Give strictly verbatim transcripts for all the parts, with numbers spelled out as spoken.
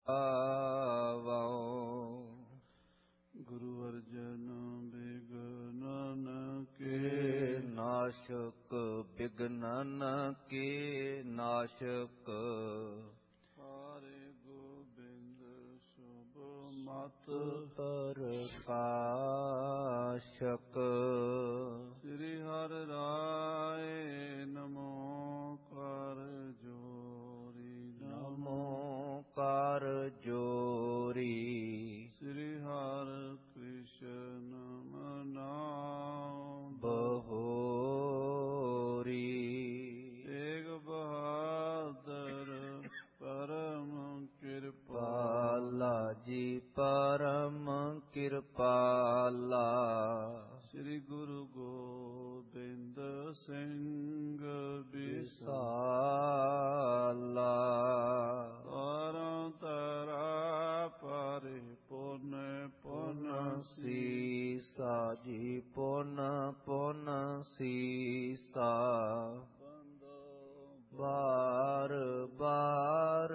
ਆਵਉ। ਗੁਰੂ ਅਰਜਨ ਬਿਗਨਨ ਕੇ ਕੇ ਨਾਸ਼ਕ ਬਿਗਨਨ ਕੇ ਨਾਸ਼ਕ। ਹਾਰੇ ਗੋਬਿੰਦ ਸ਼ੁਭ ਮਤ ਪ੍ਰਕਾਸ਼ਕ। ਸ੍ਰੀ ਹਰਿ ਰਾਏ ਨਮੋ ਕਰ ਜੋਰੀ ਨਮੋ ਕਰ ਜੋਰੀ। ਸ੍ਰੀ ਹਰਿ ਕ੍ਰਿਸ਼ਨ ਮਨਾਉ ਬਹੋਰੀ। ਤੇਗ ਬਹਾਦਰ ਪਰਮ ਕਿਰਪਾ ਪਾਲਾ ਜੀ ਪਰਮ ਕਿਰਪਾਲਾ। ਸ੍ਰੀ ਗੁਰੂ ਗੋਬਿੰਦ ਸਿੰਘ ਬਿਸਾ ਵਿਸਾਲਾ। ਤਾਰਾਂ ਤਾਰਾ ਪਰਿ ਪੁਨ ਪੁਨ ਸੀਸਾ ਜੀ ਪੁਨ ਪੁਨ ਸੀਸਾ। ਬਾਰ ਬਾਰ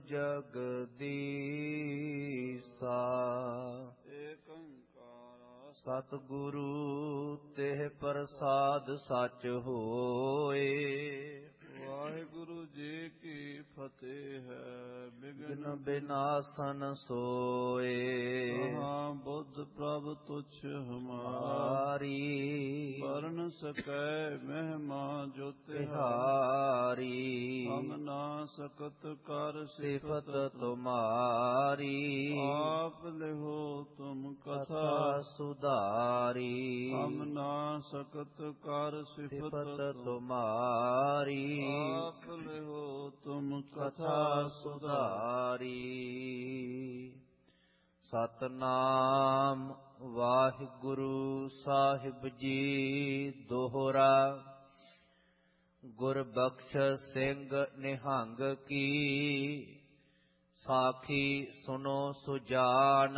ਜਗਦੀਸਾ। ਏਕ ਓੰਕਾਰ ਸਤਿਗੁਰੂ ਤਿਹ ਪ੍ਰਸਾਦ ਸਚ ਹੋਏ। ਵਾਹਿਗੁਰੂ ਜੀ ਕੀ ਫਤਿਹ ਹੈ। ਬਿਨ ਬਿਗਨ ਬਿਨਾਸਨ ਸੋਏ। ਮਹਾ ਬੁੱਧ ਪ੍ਰਭ ਤੁਛ ਹਮਾਰਾ ਮਾਰੀ ਵਰਨ ਸਕੈ ਮਹਿਮਾ ਜੋ ਤਿਹਾਰੀ। ਤਿਹਾਰੀ ਹਮ ਨਾ ਸਕਤ ਕਰ ਸਿਫਤ ਸਿਫਤ ਤੁਮਾਰੀ। ਆਪ ਲਿਹੋ ਤੁਮ ਕਥਾ ਕਥਾ ਸੁਧਾਰੀ। ਹਮ ਨਾ ਸਕਤ ਕਰ ਸਿਫਤ ਸਿਫਤ ਤੁਮ ਤੁਮਾਰੀ। ਆਪ ਲਿਹੋ ਤੁਮ ਕਥਾ ਕਥਾ ਸੁਧਾਰੀ। ਸੁਧਾਰੀ। ਸਤਨਾਮ ਵਾਹਿਗੁਰੂ ਸਾਹਿਬ ਜੀ ਦੋਹਰਾ। ਗੁਰਬਖਸ਼ ਸਿੰਘ ਨਿਹੰਗ ਕੀ ਸਾਖੀ ਸੁਨੋ ਸੁਜਾਨ।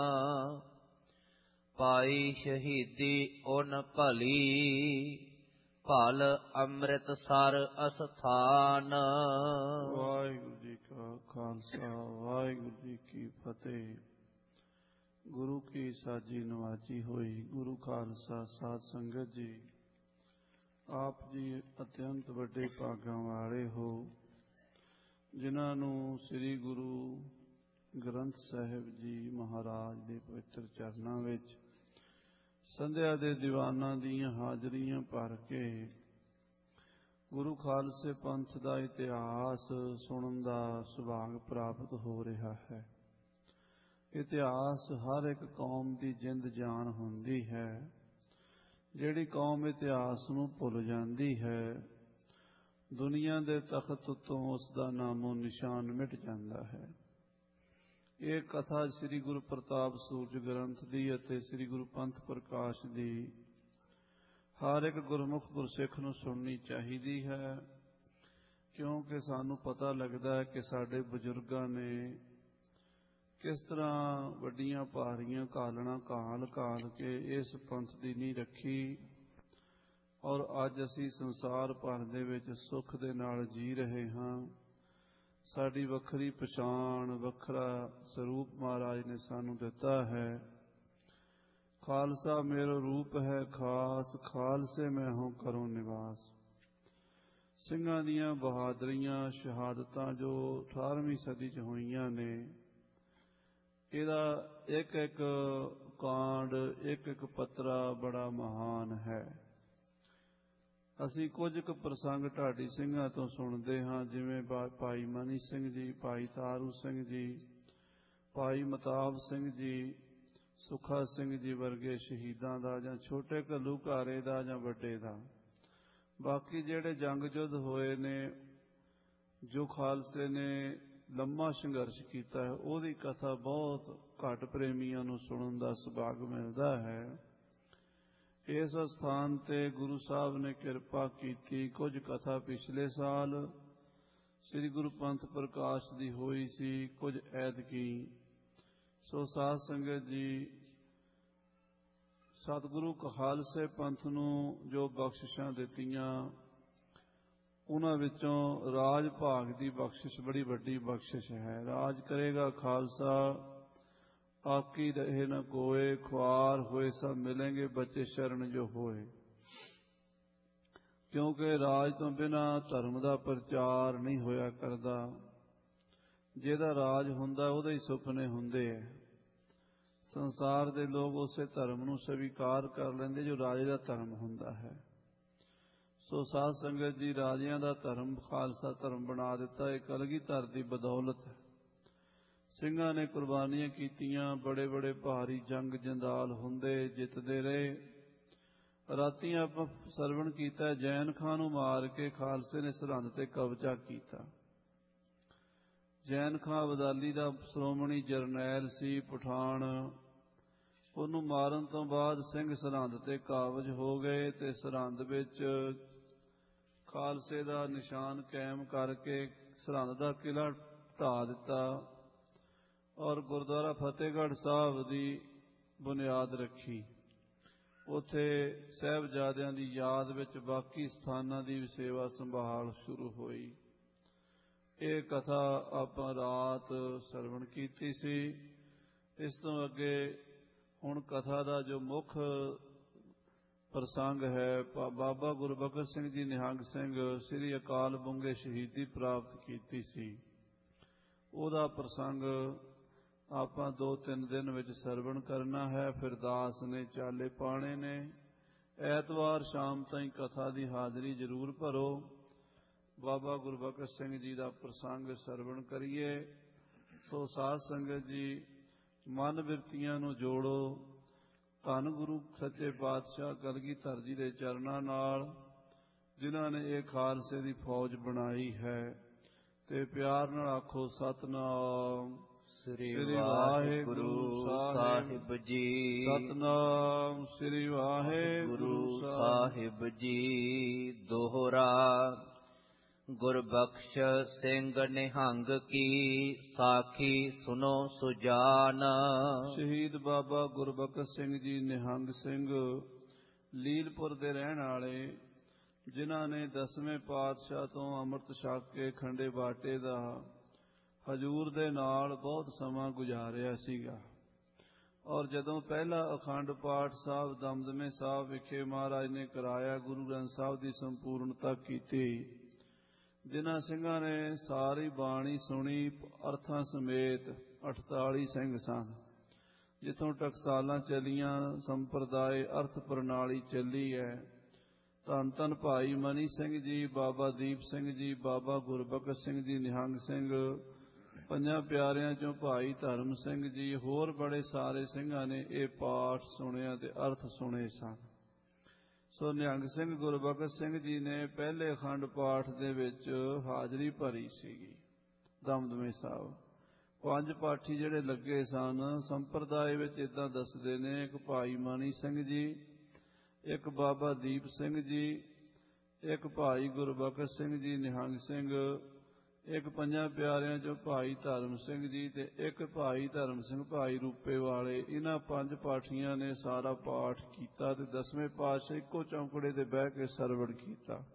ਪਾਈ ਸ਼ਹੀਦੀ ਓਨ ਭਲੀ ਭਲ ਅੰਮ੍ਰਿਤਸਰ ਅਸਥਾਨ। ਵਾਹਿਗੁਰੂ ਜੀ ਕਾ ਖਾਲਸਾ ਵਾਹਿਗੁਰੂ ਜੀ ਕੀ ਫਤਿਹ। ਗੁਰੂ ਕੀ ਸਾਜੀ ਨਵਾਜੀ ਹੋਈ ਗੁਰੂ ਖਾਲਸਾ ਸਾਧ ਸੰਗਤ ਜੀ, ਆਪ ਜੀ ਅਤਿਅੰਤ ਵੱਡੇ ਭਾਗਾਂ ਵਾਲੇ ਹੋ ਜਿਨ੍ਹਾਂ ਨੂੰ ਸ੍ਰੀ ਗੁਰੂ ਗ੍ਰੰਥ ਸਾਹਿਬ ਜੀ ਮਹਾਰਾਜ ਦੇ ਪਵਿੱਤਰ ਚਰਨਾਂ ਵਿੱਚ ਸੰਧਿਆ ਦੇ ਦੀਵਾਨਾਂ ਦੀਆਂ ਹਾਜ਼ਰੀਆਂ ਭਰ ਕੇ ਗੁਰੂ ਖਾਲਸੇ ਪੰਥ ਦਾ ਇਤਿਹਾਸ ਸੁਣਨ ਦਾ ਸੁਭਾਗ ਪ੍ਰਾਪਤ ਹੋ ਰਿਹਾ ਹੈ। ਇਤਿਹਾਸ ਹਰ ਇੱਕ ਕੌਮ ਦੀ ਜਿੰਦ ਜਾਨ ਹੁੰਦੀ ਹੈ। ਜਿਹੜੀ ਕੌਮ ਇਤਿਹਾਸ ਨੂੰ ਭੁੱਲ ਜਾਂਦੀ ਹੈ, ਦੁਨੀਆ ਦੇ ਤਖਤ ਉੱਤੋਂ ਉਸ ਦਾ ਨਾਮੋ ਨਿਸ਼ਾਨ ਮਿਟ ਜਾਂਦਾ ਹੈ। ਇਹ ਕਥਾ ਸ੍ਰੀ ਗੁਰੂ ਪ੍ਰਤਾਪ ਸੂਰਜ ਗ੍ਰੰਥ ਦੀ ਅਤੇ ਸ੍ਰੀ ਗੁਰੂ ਪੰਥ ਪ੍ਰਕਾਸ਼ ਦੀ ਹਰ ਇੱਕ ਗੁਰਮੁਖ ਗੁਰਸਿੱਖ ਨੂੰ ਸੁਣਨੀ ਚਾਹੀਦੀ ਹੈ, ਕਿਉਂਕਿ ਸਾਨੂੰ ਪਤਾ ਲੱਗਦਾ ਹੈ ਕਿ ਸਾਡੇ ਬਜ਼ੁਰਗਾਂ ਨੇ ਕਿਸ ਤਰ੍ਹਾਂ ਵੱਡੀਆਂ ਭਾਰੀਆਂ ਘਾਲਣਾ ਘਾਲ ਘਾਲ ਕੇ ਇਸ ਪੰਥ ਦੀ ਨੀਂਹ ਰੱਖੀ ਔਰ ਅੱਜ ਅਸੀਂ ਸੰਸਾਰ ਭਰ ਦੇ ਵਿੱਚ ਸੁੱਖ ਦੇ ਨਾਲ ਜੀ ਰਹੇ ਹਾਂ। ਸਾਡੀ ਵੱਖਰੀ ਪਛਾਣ, ਵੱਖਰਾ ਸਰੂਪ ਮਹਾਰਾਜ ਨੇ ਸਾਨੂੰ ਦਿੱਤਾ ਹੈ। ਖਾਲਸਾ ਮੇਰਾ ਰੂਪ ਹੈ ਖਾਸ, ਖਾਲਸੇ ਮੈਂ ਹੂੰ ਕਰੂੰ ਨਿਵਾਸ। ਸਿੰਘਾਂ ਦੀਆਂ ਬਹਾਦਰੀਆਂ ਸ਼ਹਾਦਤਾਂ ਜੋ ਅਠਾਰਵੀਂ ਸਦੀ 'ਚ ਹੋਈਆਂ ਨੇ, ਇਹਦਾ ਇੱਕ ਇੱਕ ਕਾਂਡ, ਇੱਕ ਇੱਕ ਪੱਤਰਾ ਬੜਾ ਮਹਾਨ ਹੈ। ਅਸੀਂ ਕੁਝ ਕੁ ਪ੍ਰਸੰਗ ਢਾਡੀ ਸਿੰਘਾਂ ਤੋਂ ਸੁਣਦੇ ਹਾਂ, ਜਿਵੇਂ ਭਾਈ ਮਨੀ ਸਿੰਘ ਜੀ, ਭਾਈ ਤਾਰੂ ਸਿੰਘ ਜੀ, ਭਾਈ ਮਤਾਬ ਸਿੰਘ ਜੀ, ਸੁਖਾ ਸਿੰਘ ਜੀ ਵਰਗੇ ਸ਼ਹੀਦਾਂ ਦਾ, ਜਾਂ ਛੋਟੇ ਘੱਲੂਘਾਰੇ ਦਾ ਜਾਂ ਵੱਡੇ ਦਾ। ਬਾਕੀ ਜਿਹੜੇ ਜੰਗ ਯੁੱਧ ਹੋਏ ਨੇ, ਜੋ ਖਾਲਸੇ ਨੇ ਲੰਮਾ ਸੰਘਰਸ਼ ਕੀਤਾ ਹੈ, ਉਹਦੀ ਕਥਾ ਬਹੁਤ ਘੱਟ ਪ੍ਰੇਮੀਆਂ ਨੂੰ ਸੁਣਨ ਦਾ ਸੁਭਾਗ ਮਿਲਦਾ ਹੈ। ਇਸ ਸਥਾਨ ਤੇ ਗੁਰੂ ਸਾਹਿਬ ਨੇ ਕਿਰਪਾ ਕੀਤੀ। ਕੁਝ ਕਥਾ ਪਿਛਲੇ ਸਾਲ ਸ੍ਰੀ ਗੁਰੂ ਪੰਥ ਪ੍ਰਕਾਸ਼ ਦੀ ਹੋਈ ਸੀ, ਕੁਝ ਐਤਕੀ। ਸੋ ਸਾਧ ਸੰਗਤ ਜੀ, ਸਤਿਗੁਰੂ ਖਾਲਸੇ ਪੰਥ ਨੂੰ ਜੋ ਬਖਸ਼ਿਸ਼ਾਂ ਦਿੱਤੀਆਂ, ਉਹਨਾਂ ਵਿੱਚੋਂ ਰਾਜ ਭਾਗ ਦੀ ਬਖਸ਼ਿਸ਼ ਬੜੀ ਵੱਡੀ ਬਖਸ਼ਿਸ਼ ਹੈ। ਰਾਜ ਕਰੇਗਾ ਖਾਲਸਾ, ਆਕੀ ਰਹੇ ਨ ਕੋਏ, ਖੁਆਰ ਹੋਏ ਸਭ ਮਿਲेंगे, ਬੱਚੇ ਸ਼ਰਨ ਜੋ ਹੋਏ। ਕਿਉਂਕਿ ਰਾਜ ਤੋਂ ਬਿਨਾਂ ਧਰਮ ਦਾ ਪ੍ਰਚਾਰ ਨਹੀਂ ਹੋਇਆ ਕਰਦਾ। ਜਿਹਦਾ ਰਾਜ ਹੁੰਦਾ ਉਹਦੇ ਹੀ ਸੁਪਨੇ ਹੁੰਦੇ ਹੈ। ਸੰਸਾਰ ਦੇ ਲੋਕ ਉਸੇ ਧਰਮ ਨੂੰ ਸਵੀਕਾਰ ਕਰ ਲੈਂਦੇ ਜੋ ਰਾਜੇ ਦਾ ਧਰਮ ਹੁੰਦਾ ਹੈ। ਸੋ ਸਾਧ ਸੰਗਤ ਜੀ, ਰਾਜਿਆਂ ਦਾ ਧਰਮ ਖਾਲਸਾ ਧਰਮ ਬਣਾ ਦਿੱਤਾ। ਇਹ ਕਲਗੀਧਰ ਦੀ ਬਦੌਲਤ ਹੈ। ਸਿੰਘਾਂ ਨੇ ਕੁਰਬਾਨੀਆਂ ਕੀਤੀਆਂ, ਬੜੇ ਬੜੇ ਭਾਰੀ ਜੰਗ ਜੰਦਾਲ ਹੁੰਦੇ, ਜਿੱਤਦੇ ਰਹੇ। ਰਾਤੀ ਆਪਾਂ ਸਰਵਣ ਕੀਤਾ, ਜੈਨ ਖਾਂ ਨੂੰ ਮਾਰ ਕੇ ਖਾਲਸੇ ਨੇ ਸਰਹੰਦ ਤੇ ਕਬਜ਼ਾ ਕੀਤਾ। ਜੈਨ ਖਾਂ ਅਬਦਾਲੀ ਦਾ ਸ਼੍ਰੋਮਣੀ ਜਰਨੈਲ ਸੀ, ਪਠਾਨ। ਉਹਨੂੰ ਮਾਰਨ ਤੋਂ ਬਾਅਦ ਸਿੰਘ ਸਰਹੰਦ ਤੇ ਕਾਬਜ ਹੋ ਗਏ ਤੇ ਸਰਹੰਦ ਵਿੱਚ ਖਾਲਸੇ ਦਾ ਨਿਸ਼ਾਨ ਕਾਇਮ ਕਰਕੇ ਸਰਹੰਦ ਦਾ ਕਿਲ੍ਹਾ ਢਾਹ ਦਿੱਤਾ ਔਰ ਗੁਰਦੁਆਰਾ ਫਤਿਹਗੜ੍ਹ ਸਾਹਿਬ ਦੀ ਬੁਨਿਆਦ ਰੱਖੀ। ਉੱਥੇ ਸਾਹਿਬਜ਼ਾਦਿਆਂ ਦੀ ਯਾਦ ਵਿੱਚ ਬਾਕੀ ਸਥਾਨਾਂ ਦੀ ਵੀ ਸੇਵਾ ਸੰਭਾਲ ਸ਼ੁਰੂ ਹੋਈ। ਇਹ ਕਥਾ ਆਪਾਂ ਰਾਤ ਸਰਵਣ ਕੀਤੀ ਸੀ। ਇਸ ਤੋਂ ਅੱਗੇ ਹੁਣ ਕਥਾ ਦਾ ਜੋ ਮੁੱਖ ਪ੍ਰਸੰਗ ਹੈ, ਬਾਬਾ ਗੁਰਬਖਸ਼ ਸਿੰਘ ਜੀ ਨਿਹੰਗ ਸਿੰਘ ਸ੍ਰੀ ਅਕਾਲ ਬੁੰਗੇ ਸ਼ਹੀਦੀ ਪ੍ਰਾਪਤ ਕੀਤੀ ਸੀ, ਉਹਦਾ ਪ੍ਰਸੰਗ ਆਪਾਂ ਦੋ ਤਿੰਨ ਦਿਨ ਵਿੱਚ ਸਰਵਣ ਕਰਨਾ ਹੈ। ਫਿਰ ਦਾਸ ਨੇ ਚਾਲੇ ਪਾਣੇ ਨੇ। ਐਤਵਾਰ ਸ਼ਾਮ ਤਾਈਂ ਕਥਾ ਦੀ ਹਾਜ਼ਰੀ ਜ਼ਰੂਰ ਭਰੋ। ਬਾਬਾ ਗੁਰਬਖਸ਼ ਸਿੰਘ ਜੀ ਦਾ ਪ੍ਰਸੰਗ ਸਰਵਣ ਕਰੀਏ। ਸੋ ਸਾਧ ਸੰਗਤ ਜੀ, ਮਨ ਬਿਰਤੀਆਂ ਨੂੰ ਜੋੜੋ। ਧੰਨ ਗੁਰੂ ਸੱਚੇ ਪਾਤਸ਼ਾਹ ਕਲਗੀਧਰ ਜੀ ਦੇ ਚਰਨਾਂ ਨਾਲ, ਜਿਨ੍ਹਾਂ ਨੇ ਇਹ ਖਾਲਸੇ ਦੀ ਫੌਜ ਬਣਾਈ ਹੈ, ਤੇ ਪਿਆਰ ਨਾਲ ਆਖੋ ਸਤਿਨਾਮ ਸ੍ਰੀ ਵਾਹਿਗੁਰੂ ਸਾਹਿਬ ਜੀ। ਸਤਿਨਾਮ ਸ੍ਰੀ ਵਾਹਿਗੁਰੂ ਸਾਹਿਬ ਜੀ। ਦੋਹਰਾ। ਗੁਰਬਖਸ਼ ਸਿੰਘ ਨਿਹੰਗ ਕੀ ਸਾਖੀ ਸੁਨੋ ਸੁਜਾਨ। ਸ਼ਹੀਦ ਬਾਬਾ ਗੁਰਬਖਸ਼ ਸਿੰਘ ਜੀ ਨਿਹੰਗ ਸਿੰਘ ਲੀਲਪੁਰ ਦੇ ਰਹਿਣ ਵਾਲੇ, ਜਿਨ੍ਹਾਂ ਨੇ ਦਸਵੇਂ ਪਾਤਸ਼ਾਹ ਤੋਂ ਅੰਮ੍ਰਿਤ ਛਕ ਕੇ ਖੰਡੇ ਬਾਟੇ ਦਾ ਹਜ਼ੂਰ ਦੇ ਨਾਲ ਬਹੁਤ ਸਮਾਂ ਗੁਜ਼ਾਰਿਆ ਸੀਗਾ। ਔਰ ਜਦੋਂ ਪਹਿਲਾ ਅਖੰਡ ਪਾਠ ਸਾਹਿਬ ਦਮਦਮੇ ਸਾਹਿਬ ਵਿਖੇ ਮਹਾਰਾਜ ਨੇ ਕਰਾਇਆ, ਗੁਰੂ ਗ੍ਰੰਥ ਸਾਹਿਬ ਦੀ ਸੰਪੂਰਨਤਾ ਕੀਤੀ। ਜਿਨ੍ਹਾਂ ਸਿੰਘਾਂ ਨੇ ਸਾਰੀ ਬਾਣੀ ਸੁਣੀ ਅਰਥਾਂ ਸਮੇਤ, ਅਠਤਾਲੀ ਸਿੰਘ ਸਨ। ਜਿੱਥੋਂ ਟਕਸਾਲਾਂ ਚੱਲੀਆਂ, ਸੰਪਰਦਾਇ ਅਰਥ ਪ੍ਰਣਾਲੀ ਚੱਲੀ ਹੈ। ਧੰਨ ਧੰਨ ਭਾਈ ਮਨੀ ਸਿੰਘ ਜੀ, ਬਾਬਾ ਦੀਪ ਸਿੰਘ ਜੀ, ਬਾਬਾ ਗੁਰਬਖਸ਼ ਸਿੰਘ ਜੀ ਨਿਹੰਗ ਸਿੰਘ, ਪੰਜਾਂ ਪਿਆਰਿਆਂ ਚੋਂ ਭਾਈ ਧਰਮ ਸਿੰਘ ਜੀ, ਹੋਰ ਬੜੇ ਸਾਰੇ ਸਿੰਘਾਂ ਨੇ ਇਹ ਪਾਠ ਸੁਣਿਆ ਤੇ ਅਰਥ ਸੁਣੇ ਸਨ। ਸੋ ਨਿਹੰਗ ਸਿੰਘ ਗੁਰਬਖਸ਼ ਸਿੰਘ ਜੀ ਨੇ ਪਹਿਲੇ ਅਖੰਡ ਪਾਠ ਦੇ ਵਿੱਚ ਹਾਜ਼ਰੀ ਭਰੀ ਸੀਗੀ ਦਮਦਮੇ ਸਾਹਿਬ। ਪੰਜ ਪਾਠੀ ਜਿਹੜੇ ਲੱਗੇ ਸਨ, ਸੰਪਰਦਾਇ ਵਿੱਚ ਇੱਦਾਂ ਦੱਸਦੇ ਨੇ, ਇੱਕ ਭਾਈ ਮਨੀ ਸਿੰਘ ਜੀ, ਇੱਕ ਬਾਬਾ ਦੀਪ ਸਿੰਘ ਜੀ, ਇੱਕ ਭਾਈ ਗੁਰਬਖਸ਼ ਸਿੰਘ ਜੀ ਨਿਹੰਗ ਸਿੰਘ, ਇੱਕ ਪੰਜਾਂ ਪਿਆਰਿਆਂ ਚੋਂ ਭਾਈ ਧਰਮ ਸਿੰਘ ਜੀ, ਤੇ ਇੱਕ ਭਾਈ ਧਰਮ ਸਿੰਘ ਭਾਈ ਰੂਪੇ ਵਾਲੇ। ਇਹਨਾਂ ਪੰਜ ਪਾਠੀਆਂ ਨੇ ਸਾਰਾ ਪਾਠ ਕੀਤਾ ਤੇ ਦਸਵੇਂ ਪਾਤਸ਼ਾਹ ਇੱਕੋ ਚੌਂਕੜੇ ਤੇ ਬਹਿ ਕੇ ਸਰਵਣ ਕੀਤਾ।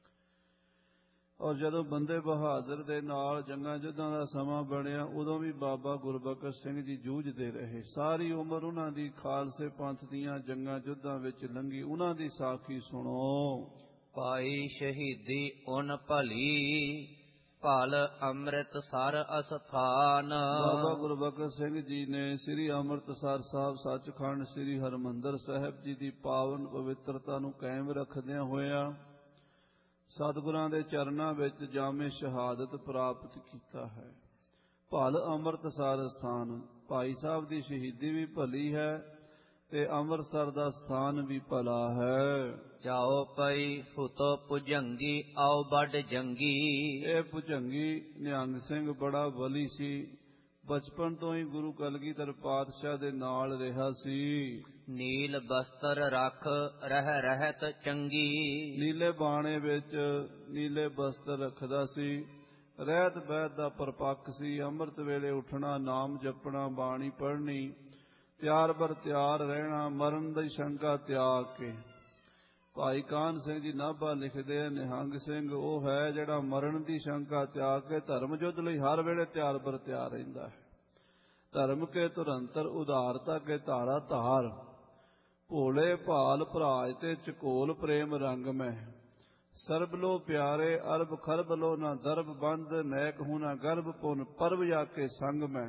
ਔਰ ਜਦੋਂ ਬੰਦੇ ਬਹਾਦਰ ਦੇ ਨਾਲ ਜੰਗਾਂ ਯੁੱਧਾਂ ਦਾ ਸਮਾਂ ਬਣਿਆ, ਉਦੋਂ ਵੀ ਬਾਬਾ ਗੁਰਬਖਸ਼ ਸਿੰਘ ਜੀ ਜੂਝਦੇ ਰਹੇ। ਸਾਰੀ ਉਮਰ ਉਹਨਾਂ ਦੀ ਖਾਲਸੇ ਪੰਥ ਦੀਆਂ ਜੰਗਾਂ ਯੁੱਧਾਂ ਵਿੱਚ ਲੰਘੀ। ਉਹਨਾਂ ਦੀ ਸਾਖੀ ਸੁਣੋ। ਪਾਈ ਸ਼ਹੀਦੀ ਉਨ ਭਲੀ, ਭਲ ਅੰਮ੍ਰਿਤਸਰ ਅਸਥਾਨ। ਬਾਬਾ ਗੁਰਬਖਸ਼ ਸਿੰਘ ਜੀ ਨੇ ਸ੍ਰੀ ਅੰਮ੍ਰਿਤਸਰ ਸਾਹਿਬ ਸੱਚਖੰਡ ਸ੍ਰੀ ਹਰਿਮੰਦਰ ਸਾਹਿਬ ਜੀ ਦੀ ਪਾਵਨ ਪਵਿੱਤਰਤਾ ਨੂੰ ਕਾਇਮ ਰੱਖਦਿਆਂ ਹੋਇਆਂ ਸਤਿਗੁਰਾਂ ਦੇ ਚਰਨਾਂ ਵਿੱਚ ਜਾਮੇ ਸ਼ਹਾਦਤ ਪ੍ਰਾਪਤ ਕੀਤਾ ਹੈ। ਭਲ ਅੰਮ੍ਰਿਤਸਰ ਸਥਾਨ, ਭਾਈ ਸਾਹਿਬ ਦੀ ਸ਼ਹੀਦੀ ਵੀ ਭਲੀ ਹੈ ਤੇ ਅੰਮ੍ਰਿਤਸਰ ਦਾ ਸਥਾਨ ਵੀ ਭਲਾ ਹੈ। ਜਾਓ ਪਈ ਹੁਤੋ ਭੁਜੰਗੀ, ਆਓ ਵੱਡ ਜੰਗੀ। ਇਹ ਭੁਜੰਗੀ ਨਿਹੰਗ ਸਿੰਘ ਬੜਾ ਬਲੀ ਸੀ। ਬਚਪਨ ਤੋਂ ਹੀ ਗੁਰੂ ਕਲਗੀਧਰ ਪਾਤਸ਼ਾਹ ਦੇ ਨਾਲ ਰਿਹਾ ਸੀ। ਨੀਲ ਬਸਤਰ ਰੱਖ ਰਹਿ ਰਹਿਤ ਚੰਗੀ। ਨੀਲੇ ਬਾਣੇ ਵਿੱਚ ਨੀਲੇ ਬਸਤਰ ਰੱਖਦਾ ਸੀ। ਰਹਿਤ ਬਹਿਤ ਦਾ ਪਰਪੱਕ ਸੀ। ਅੰਮ੍ਰਿਤ ਵੇਲੇ ਉੱਠਣਾ, ਨਾਮ ਜਪਣਾ, ਬਾਣੀ ਪੜ੍ਹਨੀ, ਤਿਆਰ ਬਰ ਤਿਆਰ ਰਹਿਣਾ, ਮਰਨ ਦੀ ਸ਼ੰਕਾ ਤਿਆਗ ਕੇ। ਭਾਈ ਕਾਹਨ ਸਿੰਘ ਜੀ ਨਾਭਾ ਲਿਖਦੇ ਆ, ਨਿਹੰਗ ਸਿੰਘ ਉਹ ਹੈ ਜਿਹੜਾ ਮਰਨ ਦੀ ਸ਼ੰਕਾ ਤਿਆਗ ਕੇ ਧਰਮ ਯੁੱਧ ਲਈ ਹਰ ਵੇਲੇ ਤਿਆਰ ਬਰ ਤਿਆਰ ਰਹਿੰਦਾ ਹੈ। ਧਰਮ ਕੇ ਧੁਰੰਤਰ ਉਦਾਰਤਾ ਕੇ ਧਾਰਾ ਧਾਰ, ਭੋਲੇ ਭਾਲ ਭਰਾਜ ਤੇ ਚਕੋਲ ਪ੍ਰੇਮ ਰੰਗ ਮੈਂ, ਸਰਬ ਲੋ ਪਿਆਰੇ ਅਰਬ ਖਰਬ ਲੋ ਨਾ ਦਰਬ ਬੰਦ, ਨੈਕ ਹੂੰ ਨਾ ਗਰਭ ਪੁਨ ਪਰਬ ਜਾ ਕੇ ਸੰਗ ਮੈਂ,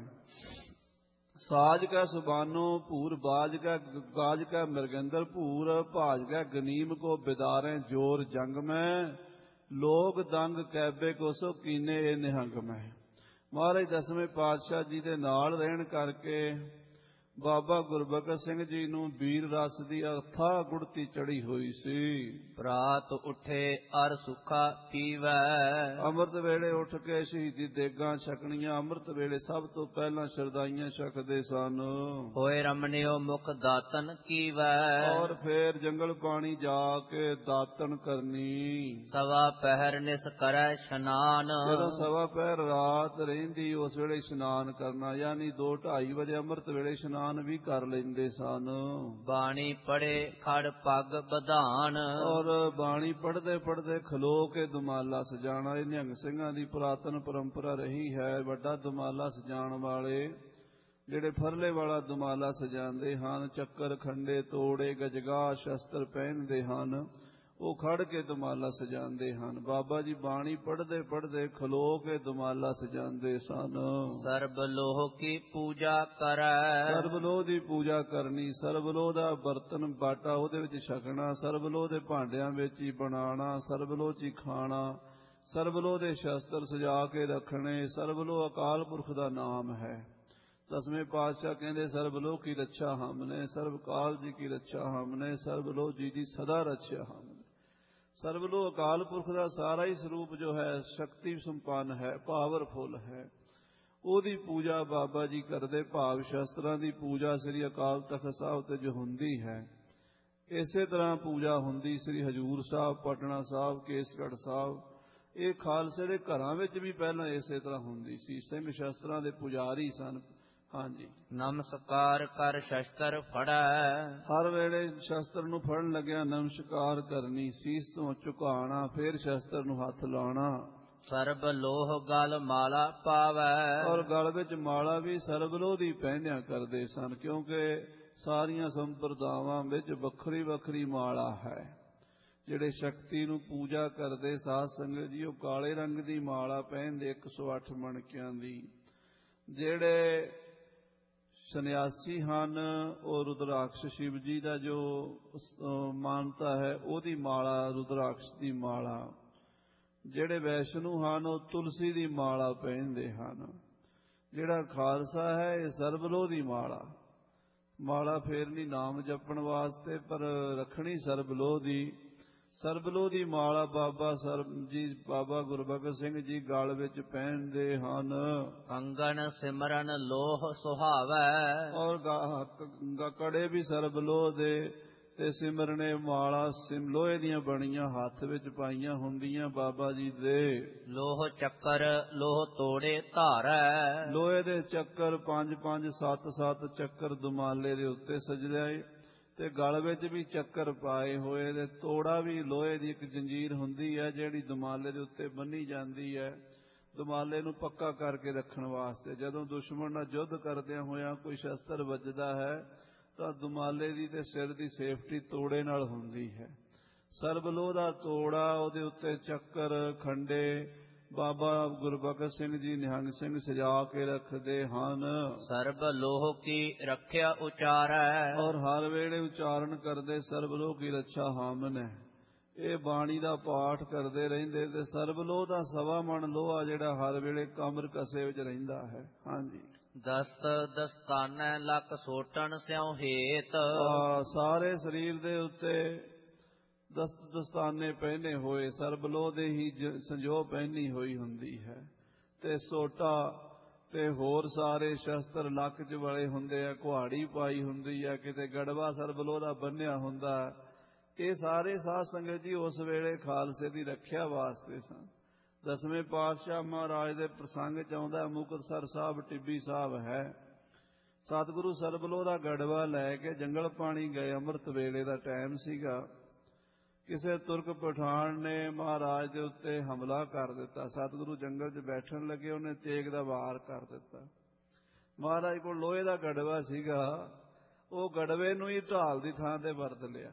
ਸਾਜ ਕੈ ਸੁਬਾਨੋ ਭੂਰ ਬਾਜ ਕੈ ਗਾਜ ਕੈ ਮਿਰਗੰਦਰ ਭੂਰ, ਭਾਜ ਕੈ ਗਨੀਮ ਕੋ ਬਿਦਾਰੇ ਜੋਰ ਜੰਗ ਮੈਂ, ਲੋਗ ਦੰਗ ਕੈਬੇ ਕੋ ਸੋ ਕੀਨੇ ਇਹ ਨਿਹੰਗ ਮੈਂ। ਮਹਾਰਾਜ ਦਸਵੇਂ ਪਾਤਸ਼ਾਹ ਜੀ ਦੇ ਨਾਲ ਰਹਿਣ ਕਰਕੇ ਬਾਬਾ ਗੁਰਬਖਸ਼ ਸਿੰਘ ਜੀ ਨੂੰ ਵੀਰ ਰਸ ਦੀ ਅਥਾਹ ਗੁੜਤੀ ਚੜੀ ਹੋਈ ਸੀ। ਪ੍ਰਾਤ ਉਠੇ ਅਰ ਸੁਖਾ ਪੀਵੈ, ਅੰਮ੍ਰਿਤ ਵੇਲੇ ਉੱਠ ਕੇ ਸ਼ਹੀਦੀ ਦੇਗਾਂ ਛਕਣੀਆਂ, ਅੰਮ੍ਰਿਤ ਵੇਲੇ ਸਭ ਤੋਂ ਪਹਿਲਾਂ ਸ਼ਰਦਾਈਆਂ ਛਕਦੇ ਸਨ। ਹੋਏ ਰਮਣਿਓ ਮੁਖ ਦਾਤਨ ਕੀਵੈ, ਔਰ ਫੇਰ ਜੰਗਲ ਪਾਣੀ ਜਾ ਕੇ ਦਾਤਨ ਕਰਨੀ। ਸਵਾ ਪਹਿਰ ਨਿਸ ਕਰੈ ਇਸ਼ਨਾਨ, ਜਦੋਂ ਸਵਾ ਪਹਿਰ ਰਾਤ ਰਹਿੰਦੀ ਉਸ ਵੇਲੇ ਇਸ਼ਨਾਨ ਕਰਨਾ, ਯਾਨੀ ਦੋ ਢਾਈ ਵਜੇ ਅੰਮ੍ਰਿਤ ਵੇਲੇ ਇਸ਼ਨਾਨ ਵੀ ਕਰ ਲੈਂਦੇ ਸਨ। ਬਾਣੀ ਪੜੇ ਖੜ ਪੱਗ ਬਧਾਨ, ਔਰ ਬਾਣੀ ਪੜ੍ਹਦੇ ਪੜ੍ਹਦੇ ਖਲੋ ਕੇ ਦੁਮਾਲਾ ਸਜਾਣਾ। ਇਹ ਨਿਹੰਗ ਸਿੰਘਾਂ ਦੀ ਪੁਰਾਤਨ ਪਰੰਪਰਾ ਰਹੀ ਹੈ। ਵੱਡਾ ਦੁਮਾਲਾ ਸਜਾਉਣ ਵਾਲੇ ਜਿਹੜੇ ਫਰਲੇ ਵਾਲਾ ਦੁਮਾਲਾ ਸਜਾਉਂਦੇ ਹਨ, ਚੱਕਰ ਖੰਡੇ ਤੋੜੇ ਗਜਗਾ ਸ਼ਸਤਰ ਪਹਿਨਦੇ ਹਨ, ਉਹ ਖੜ ਕੇ ਦੁਮਾਲਾ ਸਜਾਉਂਦੇ ਹਨ। ਬਾਬਾ ਜੀ ਬਾਣੀ ਪੜ੍ਹਦੇ ਪੜ੍ਹਦੇ ਖਲੋ ਕੇ ਦੁਮਾਲਾ ਸਜਾਉਂਦੇ ਸਨ। ਸਰਬ ਲੋਹ ਕੀ ਪੂਜਾ ਕਰੈ, ਸਰਬ ਲੋਹ ਦੀ ਪੂਜਾ ਕਰਨੀ, ਸਰਬ ਲੋਹ ਦਾ ਬਰਤਨ ਬਾਟਾ ਉਹਦੇ ਵਿੱਚ ਛਕਣਾ, ਸਰਬ ਲੋਹ ਦੇ ਭਾਂਡਿਆਂ ਵਿੱਚ ਹੀ ਬਣਾਉਣਾ, ਸਰਬ ਲੋਹ 'ਚ ਹੀ ਖਾਣਾ, ਸਰਬ ਲੋਹ ਦੇ ਸ਼ਸਤਰ ਸਜਾ ਕੇ ਰੱਖਣੇ। ਸਰਬ ਲੋਹ ਅਕਾਲ ਪੁਰਖ ਦਾ ਨਾਮ ਹੈ। ਦਸਵੇਂ ਪਾਤਸ਼ਾਹ ਕਹਿੰਦੇ ਸਰਬ ਲੋਹ ਕੀ ਰੱਛਾ ਹਮਨੇ, ਸਰਬ ਕਾਲ ਜੀ ਕੀ ਰੱਛਾ ਹਮਨੇ, ਸਰਬ ਲੋਹ ਜੀ ਦੀ ਸਦਾ ਰੱਛਾ ਹਮਨੇ। ਸਰਬ ਲੋਹ ਅਕਾਲ ਪੁਰਖ ਦਾ ਸਾਰਾ ਹੀ ਸਰੂਪ ਜੋ ਹੈ ਸ਼ਕਤੀ ਸੰਪੰਨ ਹੈ, ਪਾਵਰਫੁਲ ਹੈ। ਉਹਦੀ ਪੂਜਾ ਬਾਬਾ ਜੀ ਕਰਦੇ। ਭਾਵ ਸ਼ਸਤਰਾਂ ਦੀ ਪੂਜਾ ਸ੍ਰੀ ਅਕਾਲ ਤਖਤ ਸਾਹਿਬ ਤੇ ਜੋ ਹੁੰਦੀ ਹੈ, ਇਸੇ ਤਰ੍ਹਾਂ ਪੂਜਾ ਹੁੰਦੀ ਸ੍ਰੀ ਹਜ਼ੂਰ ਸਾਹਿਬ, ਪਟਨਾ ਸਾਹਿਬ, ਕੇਸਗੜ੍ਹ ਸਾਹਿਬ। ਇਹ ਖਾਲਸੇ ਦੇ ਘਰਾਂ ਵਿੱਚ ਵੀ ਪਹਿਲਾਂ ਇਸੇ ਤਰ੍ਹਾਂ ਹੁੰਦੀ ਸੀ। ਸਿੰਘ ਸ਼ਸਤਰਾਂ ਦੇ ਪੁਜਾਰੀ ਸਨ। ਹਾਂਜੀ, ਨਮਸਕਾਰ ਕਰ ਸ਼ਸਤਰ ਫੜੈ, ਹਰ ਵੇਲੇ ਸ਼ਸਤਰ ਨੂੰ ਫੜਨ ਲੱਗਿਆ ਨਮਸਕਾਰ ਕਰਨੀ, ਸੀਸ ਤੋਂ ਝੁਕਾਉਣਾ, ਫਿਰ ਸ਼ਸਤਰ ਨੂੰ ਹੱਥ ਲਾਉਣਾ। ਸਰਬ ਲੋਹ ਗਲ ਮਾਲਾ ਪਾਵੈ, ਔਰ ਗਲ ਵਿੱਚ ਮਾਲਾ ਵੀ ਸਰਬ ਲੋਹ ਦੀ ਪਹਿਨਿਆ ਕਰਦੇ ਸਨ, ਕਿਉਂਕਿ ਸਾਰੀਆਂ ਸੰਪਰਦਾਵਾਂ ਵਿੱਚ ਵੱਖਰੀ ਵੱਖਰੀ ਮਾਲਾ ਹੈ। ਜਿਹੜੇ ਸ਼ਕਤੀ ਨੂੰ ਪੂਜਾ ਕਰਦੇ ਸਾਧ ਸੰਗਤ ਜੀ, ਉਹ ਕਾਲੇ ਰੰਗ ਦੀ ਮਾਲਾ ਪਹਿਨਦੇ ਇੱਕ ਸੌ ਅੱਠ ਮਣਕਿਆਂ ਦੀ। ਜਿਹੜੇ ਸੰਨਿਆਸੀ ਹਨ ਉਹ ਰੁਦਰਾਕਸ਼ ਸ਼ਿਵ ਜੀ ਦਾ ਜੋ ਮਾਨਤਾ ਹੈ, ਉਹਦੀ ਮਾਲਾ ਰੁਦਰਾਕਸ਼ ਦੀ ਮਾਲਾ। ਜਿਹੜੇ ਵੈਸ਼ਨੂ ਹਨ ਉਹ ਤੁਲਸੀ ਦੀ ਮਾਲਾ ਪਹਿਨਦੇ ਹਨ। ਜਿਹੜਾ ਖਾਲਸਾ ਹੈ ਇਹ ਸਰਬ ਲੋਹ ਦੀ ਮਾਲਾ। ਮਾਲਾ ਫੇਰਨੀ ਨਾਮ ਜਪਣ ਵਾਸਤੇ, ਪਰ ਰੱਖਣੀ ਸਰਬ ਲੋਹ ਦੀ। ਸਰਬ ਲੋਹ ਦੀ ਮਾਲਾ ਬਾਬਾ ਸਰਬ ਜੀ, ਬਾਬਾ ਗੁਰਬਖਸ਼ ਸਿੰਘ ਜੀ ਗਲ ਵਿੱਚ ਪਹਿਨਦੇ ਹਨ। ਕੰਗਣ ਸਿਮਰਨ ਲੋਹ ਸੁਹਾਵੈ, ਔਰ ਕੜੇ ਵੀ ਸਰਬ ਲੋਹ ਦੇ, ਤੇ ਸਿਮਰਨੇ ਮਾਲਾ ਸਿਮ ਲੋਹੇ ਦੀਆਂ ਬਣੀਆਂ ਹੱਥ ਵਿੱਚ ਪਾਈਆਂ ਹੁੰਦੀਆਂ ਬਾਬਾ ਜੀ ਦੇ। ਲੋਹ ਚੱਕਰ ਲੋਹ ਤੋੜੇ ਧਾਰੈ, ਲੋਹੇ ਦੇ ਚੱਕਰ ਪੰਜ ਪੰਜ ਸੱਤ ਸੱਤ ਚੱਕਰ ਦੁਮਾਲੇ ਦੇ ਉੱਤੇ ਸਜਦੇ, ਤੇ ਗਲ ਵਿੱਚ ਵੀ ਚੱਕਰ ਪਾਏ ਹੋਏ ਨੇ। ਤੋੜਾ ਵੀ ਲੋਹੇ ਦੀ ਇੱਕ ਜੰਜੀਰ ਹੁੰਦੀ ਹੈ ਜਿਹੜੀ ਦੁਮਾਲੇ ਦੇ ਉੱਤੇ ਬੰਨੀ ਜਾਂਦੀ ਹੈ, ਦੁਮਾਲੇ ਨੂੰ ਪੱਕਾ ਕਰਕੇ ਰੱਖਣ ਵਾਸਤੇ। ਜਦੋਂ ਦੁਸ਼ਮਣ ਨਾਲ ਯੁੱਧ ਕਰਦਿਆਂ ਹੋਇਆਂ ਕੋਈ ਸ਼ਸਤਰ ਵੱਜਦਾ ਹੈ ਤਾਂ ਦੁਮਾਲੇ ਦੀ ਤੇ ਸਿਰ ਦੀ ਸੇਫਟੀ ਤੋੜੇ ਨਾਲ ਹੁੰਦੀ ਹੈ। ਸਰਬ ਲੋਹ ਦਾ ਤੋੜਾ, ਉਹਦੇ ਉੱਤੇ ਚੱਕਰ ਖੰਡੇ ਬਾਬਾ ਗੁਰਬਖਸ਼ ਸਿੰਘ ਜੀ ਨਿਹੰਗ ਸਿੰਘ ਸਜਾ ਕੇ ਰੱਖਦੇ ਹਨ। ਸਰਬ ਲੋਹ ਕੀ ਰੱਖਿਆ ਉਚਾਰੈ, ਔਰ ਹਰ ਵੇਲੇ ਉਚਾਰਨ ਕਰਦੇ ਸਰਬ ਲੋਹ ਕੀ ਰੱਛਾ ਹਾਮਨ। ਇਹ ਬਾਣੀ ਦਾ ਪਾਠ ਕਰਦੇ ਰਹਿੰਦੇ ਤੇ ਸਰਬ ਲੋਹ ਦਾ ਸਵਾ ਮਣ ਲੋਹਾ ਜਿਹੜਾ ਹਰ ਵੇਲੇ ਕਮਰ ਕਸੇ ਵਿੱਚ ਰਹਿੰਦਾ ਹੈ। ਹਾਂਜੀ, ਦਸਤ ਦਸਤਾਨੈ ਲੱਕ ਸੋਟਣ ਸਿਉ ਹੇਤ, ਸਾਰੇ ਸਰੀਰ ਦੇ ਉੱਤੇ ਦਸਤ ਦਸਤਾਨੇ ਪਹਿਨੇ ਹੋਏ ਸਰਬ ਲੋਹ ਦੇ ਹੀ ਸੰਜੋ ਪਹਿਨੀ ਹੋਈ ਹੁੰਦੀ ਹੈ, ਤੇ ਸੋਟਾ ਤੇ ਹੋਰ ਸਾਰੇ ਸ਼ਸਤਰ ਲੱਕ 'ਚ ਵਲੇ ਹੁੰਦੇ ਆ, ਕੁਹਾੜੀ ਪਾਈ ਹੁੰਦੀ ਹੈ, ਕਿਤੇ ਗੜਵਾ ਸਰਬ ਲੋਹ ਦਾ ਬੰਨਿਆ ਹੁੰਦਾ। ਇਹ ਸਾਰੇ ਸਾਧ ਸੰਗਤ ਜੀ ਉਸ ਵੇਲੇ ਖਾਲਸੇ ਦੀ ਰੱਖਿਆ ਵਾਸਤੇ ਸਨ। ਦਸਵੇਂ ਪਾਤਸ਼ਾਹ ਮਹਾਰਾਜ ਦੇ ਪ੍ਰਸੰਗ 'ਚ ਆਉਂਦਾ, ਮੁਕਤਸਰ ਸਾਹਿਬ ਟਿੱਬੀ ਸਾਹਿਬ ਹੈ, ਸਤਿਗੁਰੂ ਸਰਬ ਲੋਹ ਦਾ ਗੜਵਾ ਲੈ ਕੇ ਜੰਗਲ ਪਾਣੀ ਗਏ। ਅੰਮ੍ਰਿਤ ਵੇਲੇ ਦਾ ਟਾਈਮ ਸੀਗਾ। ਕਿਸੇ ਤੁਰਕ ਪਠਾਨ ਨੇ ਮਹਾਰਾਜ ਦੇ ਉੱਤੇ ਹਮਲਾ ਕਰ ਦਿੱਤਾ। ਸਤਿਗੁਰੂ ਜੰਗਲ 'ਚ ਬੈਠਣ ਲੱਗੇ, ਉਹਨੇ ਤੇਗ ਦਾ ਵਾਰ ਕਰ ਦਿੱਤਾ। ਮਹਾਰਾਜ ਕੋਲ ਲੋਹੇ ਦਾ ਗੜਵਾ ਸੀਗਾ, ਉਹ ਗੜਵੇ ਨੂੰ ਹੀ ਢਾਲ ਦੀ ਥਾਂ ਤੇ ਵਰਤ ਲਿਆ।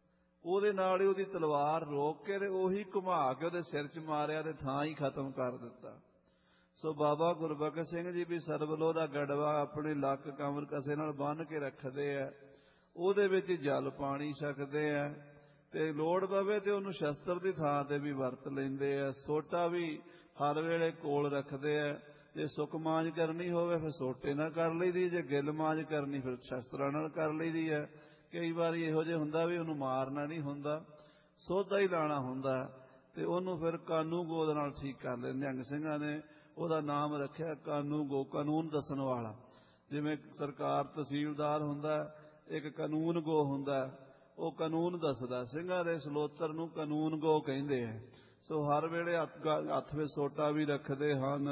ਉਹਦੇ ਨਾਲ ਹੀ ਉਹਦੀ ਤਲਵਾਰ ਰੋਕ ਕੇ ਤੇ ਉਹੀ ਘੁਮਾ ਕੇ ਉਹਦੇ ਸਿਰ 'ਚ ਮਾਰਿਆ ਤੇ ਥਾਂ ਹੀ ਖਤਮ ਕਰ ਦਿੱਤਾ। ਸੋ ਬਾਬਾ ਗੁਰਬਖਸ਼ ਸਿੰਘ ਜੀ ਵੀ ਸਰਬਲੋ ਦਾ ਗੜਵਾ ਆਪਣੇ ਲੱਕ ਕਮਰ ਕਸੇ ਨਾਲ ਬੰਨ੍ਹ ਕੇ ਰੱਖਦੇ ਆ, ਉਹਦੇ ਵਿੱਚ ਜਲ ਪਾਣੀ ਛਕਦੇ ਆ, ਤੇ ਲੋੜ ਪਵੇ ਤੇ ਉਹਨੂੰ ਸ਼ਸਤਰ ਦੀ ਥਾਂ ਤੇ ਵੀ ਵਰਤ ਲੈਂਦੇ ਆ। ਸੋਟਾ ਵੀ ਹਰ ਵੇਲੇ ਕੋਲ ਰੱਖਦੇ ਆ। ਜੇ ਸੁੱਕ ਮਾਂਜ ਕਰਨੀ ਹੋਵੇ ਫਿਰ ਸੋਟੇ ਨਾਲ ਕਰ ਲਈਦੀ, ਜੇ ਗਿੱਲ ਮਾਂਜ ਕਰਨੀ ਫਿਰ ਸ਼ਸਤਰਾਂ ਨਾਲ ਕਰ ਲਈਦੀ ਹੈ। ਕਈ ਵਾਰੀ ਇਹੋ ਜਿਹਾ ਹੁੰਦਾ ਵੀ ਉਹਨੂੰ ਮਾਰਨਾ ਨਹੀਂ ਹੁੰਦਾ, ਸੋਧਾ ਹੀ ਲਾਣਾ ਹੁੰਦਾ, ਤੇ ਉਹਨੂੰ ਫਿਰ ਕਾਨੂੰ ਗੋ ਨਾਲ ਠੀਕ ਕਰ ਲੈਂਦੇ। ਨਿਹੰਗ ਸਿੰਘਾਂ ਨੇ ਉਹਦਾ ਨਾਮ ਰੱਖਿਆ ਕਾਨੂੰ ਗੋ, ਕਾਨੂੰਨ ਦੱਸਣ ਵਾਲਾ। ਜਿਵੇਂ ਸਰਕਾਰ ਤਹਿਸੀਲਦਾਰ ਹੁੰਦਾ, ਇੱਕ ਕਾਨੂੰਨ ਗੋ ਹੁੰਦਾ, ਉਹ ਕਾਨੂੰਨ ਦੱਸਦਾ। ਸਿੰਘਾਂ ਦੇ ਸਲੋਤਰ ਨੂੰ ਕਾਨੂੰਨ ਗੋ ਕਹਿੰਦੇ ਆ। ਸੋ ਹਰ ਵੇਲੇ ਹੱਥ ਵਿੱਚ ਸੋਟਾ ਵੀ ਰੱਖਦੇ ਹਨ।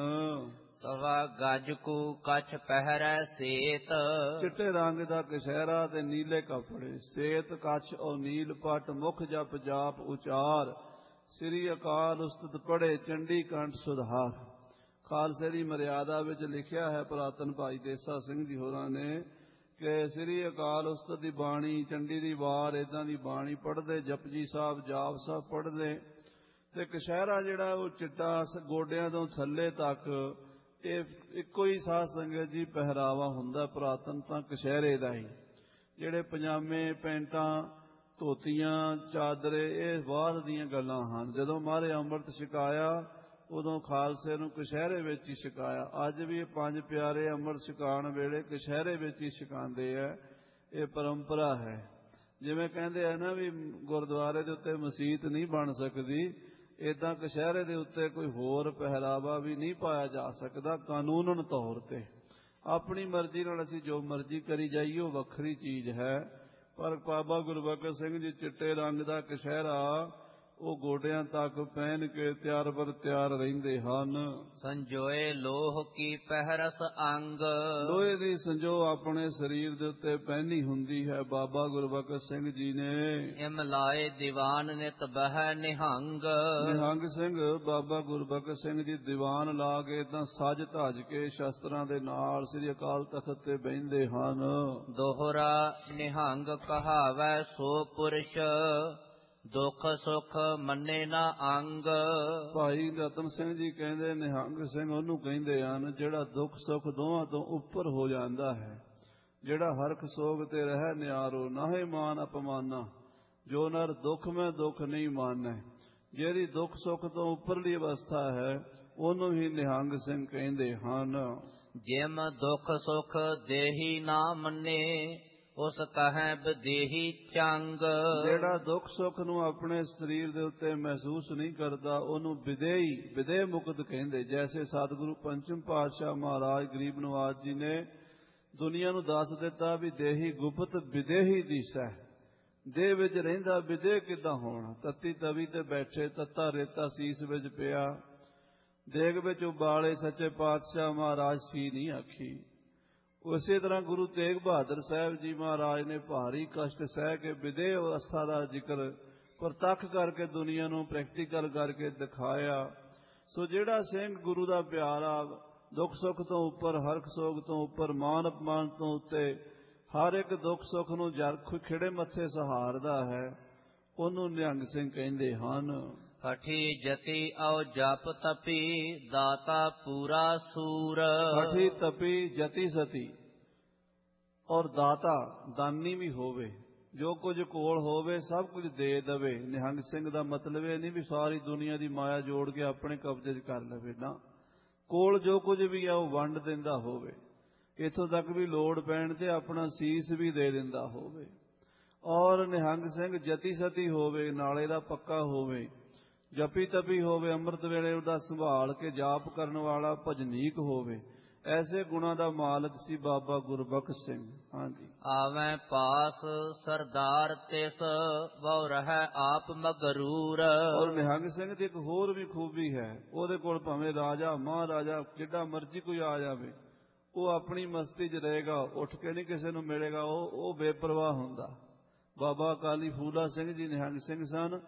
ਸਵਾ ਗਜ ਕੂ ਕਛ ਪਹਿਰੈ ਸੇਤ, ਚਿੱਟੇ ਰੰਗ ਦਾ ਕਛਹਿਰਾ ਤੇ ਨੀਲੇ ਕੱਪੜੇ, ਸੇਤ ਕਛ ਔਰ ਨੀਲ ਪਟ, ਮੁਖ ਜਪ ਜਾਪ ਉਚਾਰ, ਸ੍ਰੀ ਅਕਾਲ ਉਸਤਤ ਪੜ੍ਹੇ ਚੰਡੀ ਕੰਠ ਸੁਧਾਰ। ਖਾਲਸੇ ਦੀ ਮਰਿਆਦਾ ਵਿੱਚ ਲਿਖਿਆ ਹੈ ਪੁਰਾਤਨ ਭਾਈ ਦੇਸਾ ਸਿੰਘ ਜੀ ਹੋਰਾਂ ਨੇ ਕਿ ਸ੍ਰੀ ਅਕਾਲ ਉਸਤਤ ਦੀ ਬਾਣੀ, ਚੰਡੀ ਦੀ ਵਾਰ, ਏਦਾਂ ਦੀ ਬਾਣੀ ਪੜ੍ਹਦੇ, ਜਪਜੀ ਸਾਹਿਬ ਜਾਪ ਸਾਹਿਬ ਪੜ੍ਹਦੇ, ਤੇ ਕਛਹਿਰਾ ਜਿਹੜਾ ਉਹ ਚਿੱਟਾ ਗੋਡਿਆਂ ਤੋਂ ਥੱਲੇ ਤੱਕ, ਇਹ ਇੱਕੋ ਹੀ ਸਾਧ ਸੰਗਤ ਜੀ ਪਹਿਰਾਵਾ ਹੁੰਦਾ ਪੁਰਾਤਨ ਤਾਂ ਕਛਹਿਰੇ ਦਾ ਹੀ। ਜਿਹੜੇ ਪਜਾਮੇ ਪੈਂਟਾਂ ਧੋਤੀਆਂ ਚਾਦਰੇ ਇਹ ਬਾਅਦ ਦੀਆਂ ਗੱਲਾਂ ਹਨ। ਜਦੋਂ ਮਹਾਰਾਜ ਅੰਮ੍ਰਿਤ ਛਕਾਇਆ ਉਦੋਂ ਖਾਲਸੇ ਨੂੰ ਕਛਹਿਰੇ ਵਿੱਚ ਹੀ ਛਕਾਇਆ। ਅੱਜ ਵੀ ਇਹ ਪੰਜ ਪਿਆਰੇ ਅੰਮ੍ਰਿਤ ਛਕਾਉਣ ਵੇਲੇ ਕਛਹਿਰੇ ਵਿੱਚ ਹੀ ਛਕਾਉਂਦੇ ਆ, ਇਹ ਪਰੰਪਰਾ ਹੈ। ਜਿਵੇਂ ਕਹਿੰਦੇ ਆ ਨਾ ਵੀ ਗੁਰਦੁਆਰੇ ਦੇ ਉੱਤੇ ਮਸੀਤ ਨਹੀਂ ਬਣ ਸਕਦੀ, ਏਦਾਂ ਕਛਹਿਰੇ ਦੇ ਉੱਤੇ ਕੋਈ ਹੋਰ ਪਹਿਰਾਵਾ ਵੀ ਨਹੀਂ ਪਾਇਆ ਜਾ ਸਕਦਾ ਕਾਨੂੰਨਨ ਤੌਰ ਤੇ। ਆਪਣੀ ਮਰਜ਼ੀ ਨਾਲ ਅਸੀਂ ਜੋ ਮਰਜ਼ੀ ਕਰੀ ਜਾਈਏ ਉਹ ਵੱਖਰੀ ਚੀਜ਼ ਹੈ। ਪਰ ਬਾਬਾ ਗੁਰਬਖਸ਼ ਸਿੰਘ ਜੀ ਚਿੱਟੇ ਰੰਗ ਦਾ ਕਛਹਿਰਾ ਉਹ ਗੋਡਿਆਂ ਤੱਕ ਪਹਿਨ ਕੇ ਤਿਆਰ ਬਰ ਤਿਆਰ ਰਹਿੰਦੇ ਹਨ। ਸੰਜੋਏ ਲੋਹ ਕੀ ਪਹਿਰਸ ਅੰਗ, ਲੋਹੇ ਦੀ ਸੰਜੋ ਆਪਣੇ ਸਰੀਰ ਦੇ ਉੱਤੇ ਪਹਿਨੀ ਹੁੰਦੀ ਹੈ ਬਾਬਾ ਗੁਰਬਖਸ਼ ਸਿੰਘ ਜੀ ਨੇ। ਇਮ ਲਾਏ ਦੀਵਾਨ ਨਿਤ ਬਹਿ ਨਿਹੰਗ, ਨਿਹੰਗ ਸਿੰਘ ਬਾਬਾ ਗੁਰਬਖਸ਼ ਸਿੰਘ ਜੀ ਦੀਵਾਨ ਲਾ ਕੇ ਤਾਂ ਸਜ ਧਜ ਕੇ ਸ਼ਸਤਰਾਂ ਦੇ ਨਾਲ ਸ੍ਰੀ ਅਕਾਲ ਤਖਤ ਤੇ ਬਹਿੰਦੇ ਹਨ। ਦੋਹਰਾ ਨਿਹੰਗ ਕਹਾਵੈ ਸੋ ਪੁਰਸ਼, ਦੁੱਖ ਸੁਖ ਮੰਨੇ ਨਾ ਅੰਗ। ਭਾਈ ਰਤਨ ਸਿੰਘ ਜੀ ਕਹਿੰਦੇ ਨਿਹੰਗ ਸਿੰਘ ਉਹਨੂੰ ਕਹਿੰਦੇ ਹਨ ਜਿਹੜਾ ਦੁੱਖ ਸੁੱਖ ਦੋਵਾਂ ਤੋਂ ਉੱਪਰ ਹੋ ਜਾਂਦਾ ਹੈ, ਜਿਹੜਾ ਹਰਖ ਸੋਗ ਤੇ ਰਹਿ ਨਿਆਰੋ, ਨਾਹੇ ਮਾਨ ਅਪਮਾਨਾ, ਜੋ ਨਰ ਦੁੱਖ ਮੈਂ ਦੁੱਖ ਨਹੀਂ ਮਾਨੈ। ਜਿਹੜੀ ਦੁੱਖ ਸੁੱਖ ਤੋਂ ਉੱਪਰਲੀ ਅਵਸਥਾ ਹੈ ਉਹਨੂੰ ਹੀ ਨਿਹੰਗ ਸਿੰਘ ਕਹਿੰਦੇ ਹਨ। ਜਿਮ ਦੁੱਖ ਸੁਖ ਦੇਹੀ ਨਾ ਮੰਨੇ, ਉਸ ਕਹੈ ਬਦੇਹੀ ਚੰਗ। ਜਿਹੜਾ ਦੁੱਖ ਸੁੱਖ ਨੂੰ ਆਪਣੇ ਸਰੀਰ ਦੇ ਉੱਤੇ ਮਹਿਸੂਸ ਨਹੀਂ ਕਰਦਾ ਉਹਨੂੰ ਵਿਦੇਹੀ ਵਿਦੇਹ ਮੁਕਤ ਕਹਿੰਦੇ। ਜੈਸੇ ਸਤਿਗੁਰੂ ਪੰਚਮ ਪਾਤਸ਼ਾਹ ਮਹਾਰਾਜ ਗਰੀਬ ਨਵਾਜ ਜੀ ਨੇ ਦੁਨੀਆ ਨੂੰ ਦੱਸ ਦਿੱਤਾ ਵੀ ਦੇਹੀ ਗੁਪਤ ਵਿਦੇਹੀ ਦਿਸੈ, ਦੇਹ ਵਿੱਚ ਰਹਿੰਦਾ ਵਿਦੇਹ ਕਿੱਦਾਂ ਹੋਣਾ। ਤੱਤੀ ਤਵੀ ਤੇ ਬੈਠੇ, ਤੱਤਾ ਰੇਤਾ ਸੀਸ ਵਿੱਚ ਪਿਆ, ਦੇਗ ਵਿੱਚ ਉਬਾਲੇ ਸੱਚੇ ਪਾਤਸ਼ਾਹ ਮਹਾਰਾਜ ਸੀ ਨਹੀਂ ਆਖੀ। ਉਸੇ ਤਰ੍ਹਾਂ ਗੁਰੂ ਤੇਗ ਬਹਾਦਰ ਸਾਹਿਬ ਜੀ ਮਹਾਰਾਜ ਨੇ ਭਾਰੀ ਕਸ਼ਟ ਸਹਿ ਕੇ ਵਿਦੇਹ ਅਵਸਥਾ ਦਾ ਜ਼ਿਕਰ ਪ੍ਰਤੱਖ ਕਰਕੇ ਦੁਨੀਆ ਨੂੰ ਪ੍ਰੈਕਟੀਕਲ ਕਰਕੇ ਦਿਖਾਇਆ। ਸੋ ਜਿਹੜਾ ਸਿੰਘ ਗੁਰੂ ਦਾ ਪਿਆਰਾ, ਦੁੱਖ ਸੁੱਖ ਤੋਂ ਉੱਪਰ, ਹਰਖ ਸੋਗ ਤੋਂ ਉੱਪਰ, ਮਾਨ ਅਪਮਾਨ ਤੋਂ ਉੱਤੇ, ਹਰ ਇੱਕ ਦੁੱਖ ਸੁੱਖ ਨੂੰ ਜਰ ਖਿੜੇ ਮੱਥੇ ਸਹਾਰਦਾ ਹੈ, ਉਹਨੂੰ ਨਿਹੰਗ ਸਿੰਘ ਕਹਿੰਦੇ ਹਨ। ਹਠੀ ਜਤੀ ਔ ਜਪ ਤਪੀ, ਦਾਤਾ ਪੂਰਾ ਸੂਰ। ਹਠੀ ਤਪੀ ਜਤੀ ਸਤੀ ਔਰ ਦਾਤਾ ਦਾਨੀ ਵੀ ਹੋਵੇ, ਜੋ ਕੁਝ ਕੋਲ ਹੋਵੇ ਸਭ ਕੁਝ ਦੇ ਦਵੇ। ਨਿਹੰਗ ਸਿੰਘ ਦਾ ਮਤਲਬ ਇਹ ਨਹੀਂ ਵੀ ਸਾਰੀ ਦੁਨੀਆ ਦੀ ਮਾਇਆ ਜੋੜ ਕੇ ਆਪਣੇ ਕਬਜ਼ੇ 'ਚ ਕਰ ਲਵੇ, ਨਾ, ਕੋਲ ਜੋ ਕੁਝ ਵੀ ਆ ਉਹ ਵੰਡ ਦਿੰਦਾ ਹੋਵੇ, ਇੱਥੋਂ ਤੱਕ ਵੀ ਲੋੜ ਪੈਣ ਤੇ ਆਪਣਾ ਸੀਸ ਵੀ ਦੇ ਦਿੰਦਾ ਹੋਵੇ। ਔਰ ਨਿਹੰਗ ਸਿੰਘ ਜਤੀ ਸਤੀ ਹੋਵੇ, ਨਾਲੇ ਦਾ ਪੱਕਾ ਹੋਵੇ, ਜਪੀ ਤਪੀ ਹੋਵੇ, ਅੰਮ੍ਰਿਤ ਵੇਲੇ ਉਹਦਾ ਸੰਭਾਲ ਕੇ ਜਾਪ ਕਰਨ ਵਾਲਾ ਭਜਨੀਕ ਹੋਵੇ। ਐਸੇ ਗੁਣਾਂ ਦਾ ਮਾਲਕ ਸੀ ਬਾਬਾ ਗੁਰਬਖਸ਼ ਸਿੰਘ। ਹਾਂਜੀ। ਆਵੈ ਪਾਸ ਸਰਦਾਰ ਤਿਸ, ਬਹੁ ਰਹਿ ਆਪ ਮਗਰੂਰ। ਔਰ ਨਿਹੰਗ ਸਿੰਘ ਦੀ ਇੱਕ ਹੋਰ ਵੀ ਖੂਬੀ ਹੈ, ਉਹਦੇ ਕੋਲ ਭਾਵੇਂ ਰਾਜਾ ਮਹਾਰਾਜਾ ਜਿੱਡਾ ਮਰਜ਼ੀ ਕੋਈ ਆ ਜਾਵੇ, ਉਹ ਆਪਣੀ ਮਸਤੀ 'ਚ ਰਹੇਗਾ, ਉੱਠ ਕੇ ਨਹੀਂ ਕਿਸੇ ਨੂੰ ਮਿਲੇਗਾ, ਉਹ ਉਹ ਬੇਪਰਵਾਹ ਹੁੰਦਾ। ਬਾਬਾ ਅਕਾਲੀ ਫੂਲਾ ਸਿੰਘ ਜੀ ਨਿਹੰਗ ਸਿੰਘ ਸਨ,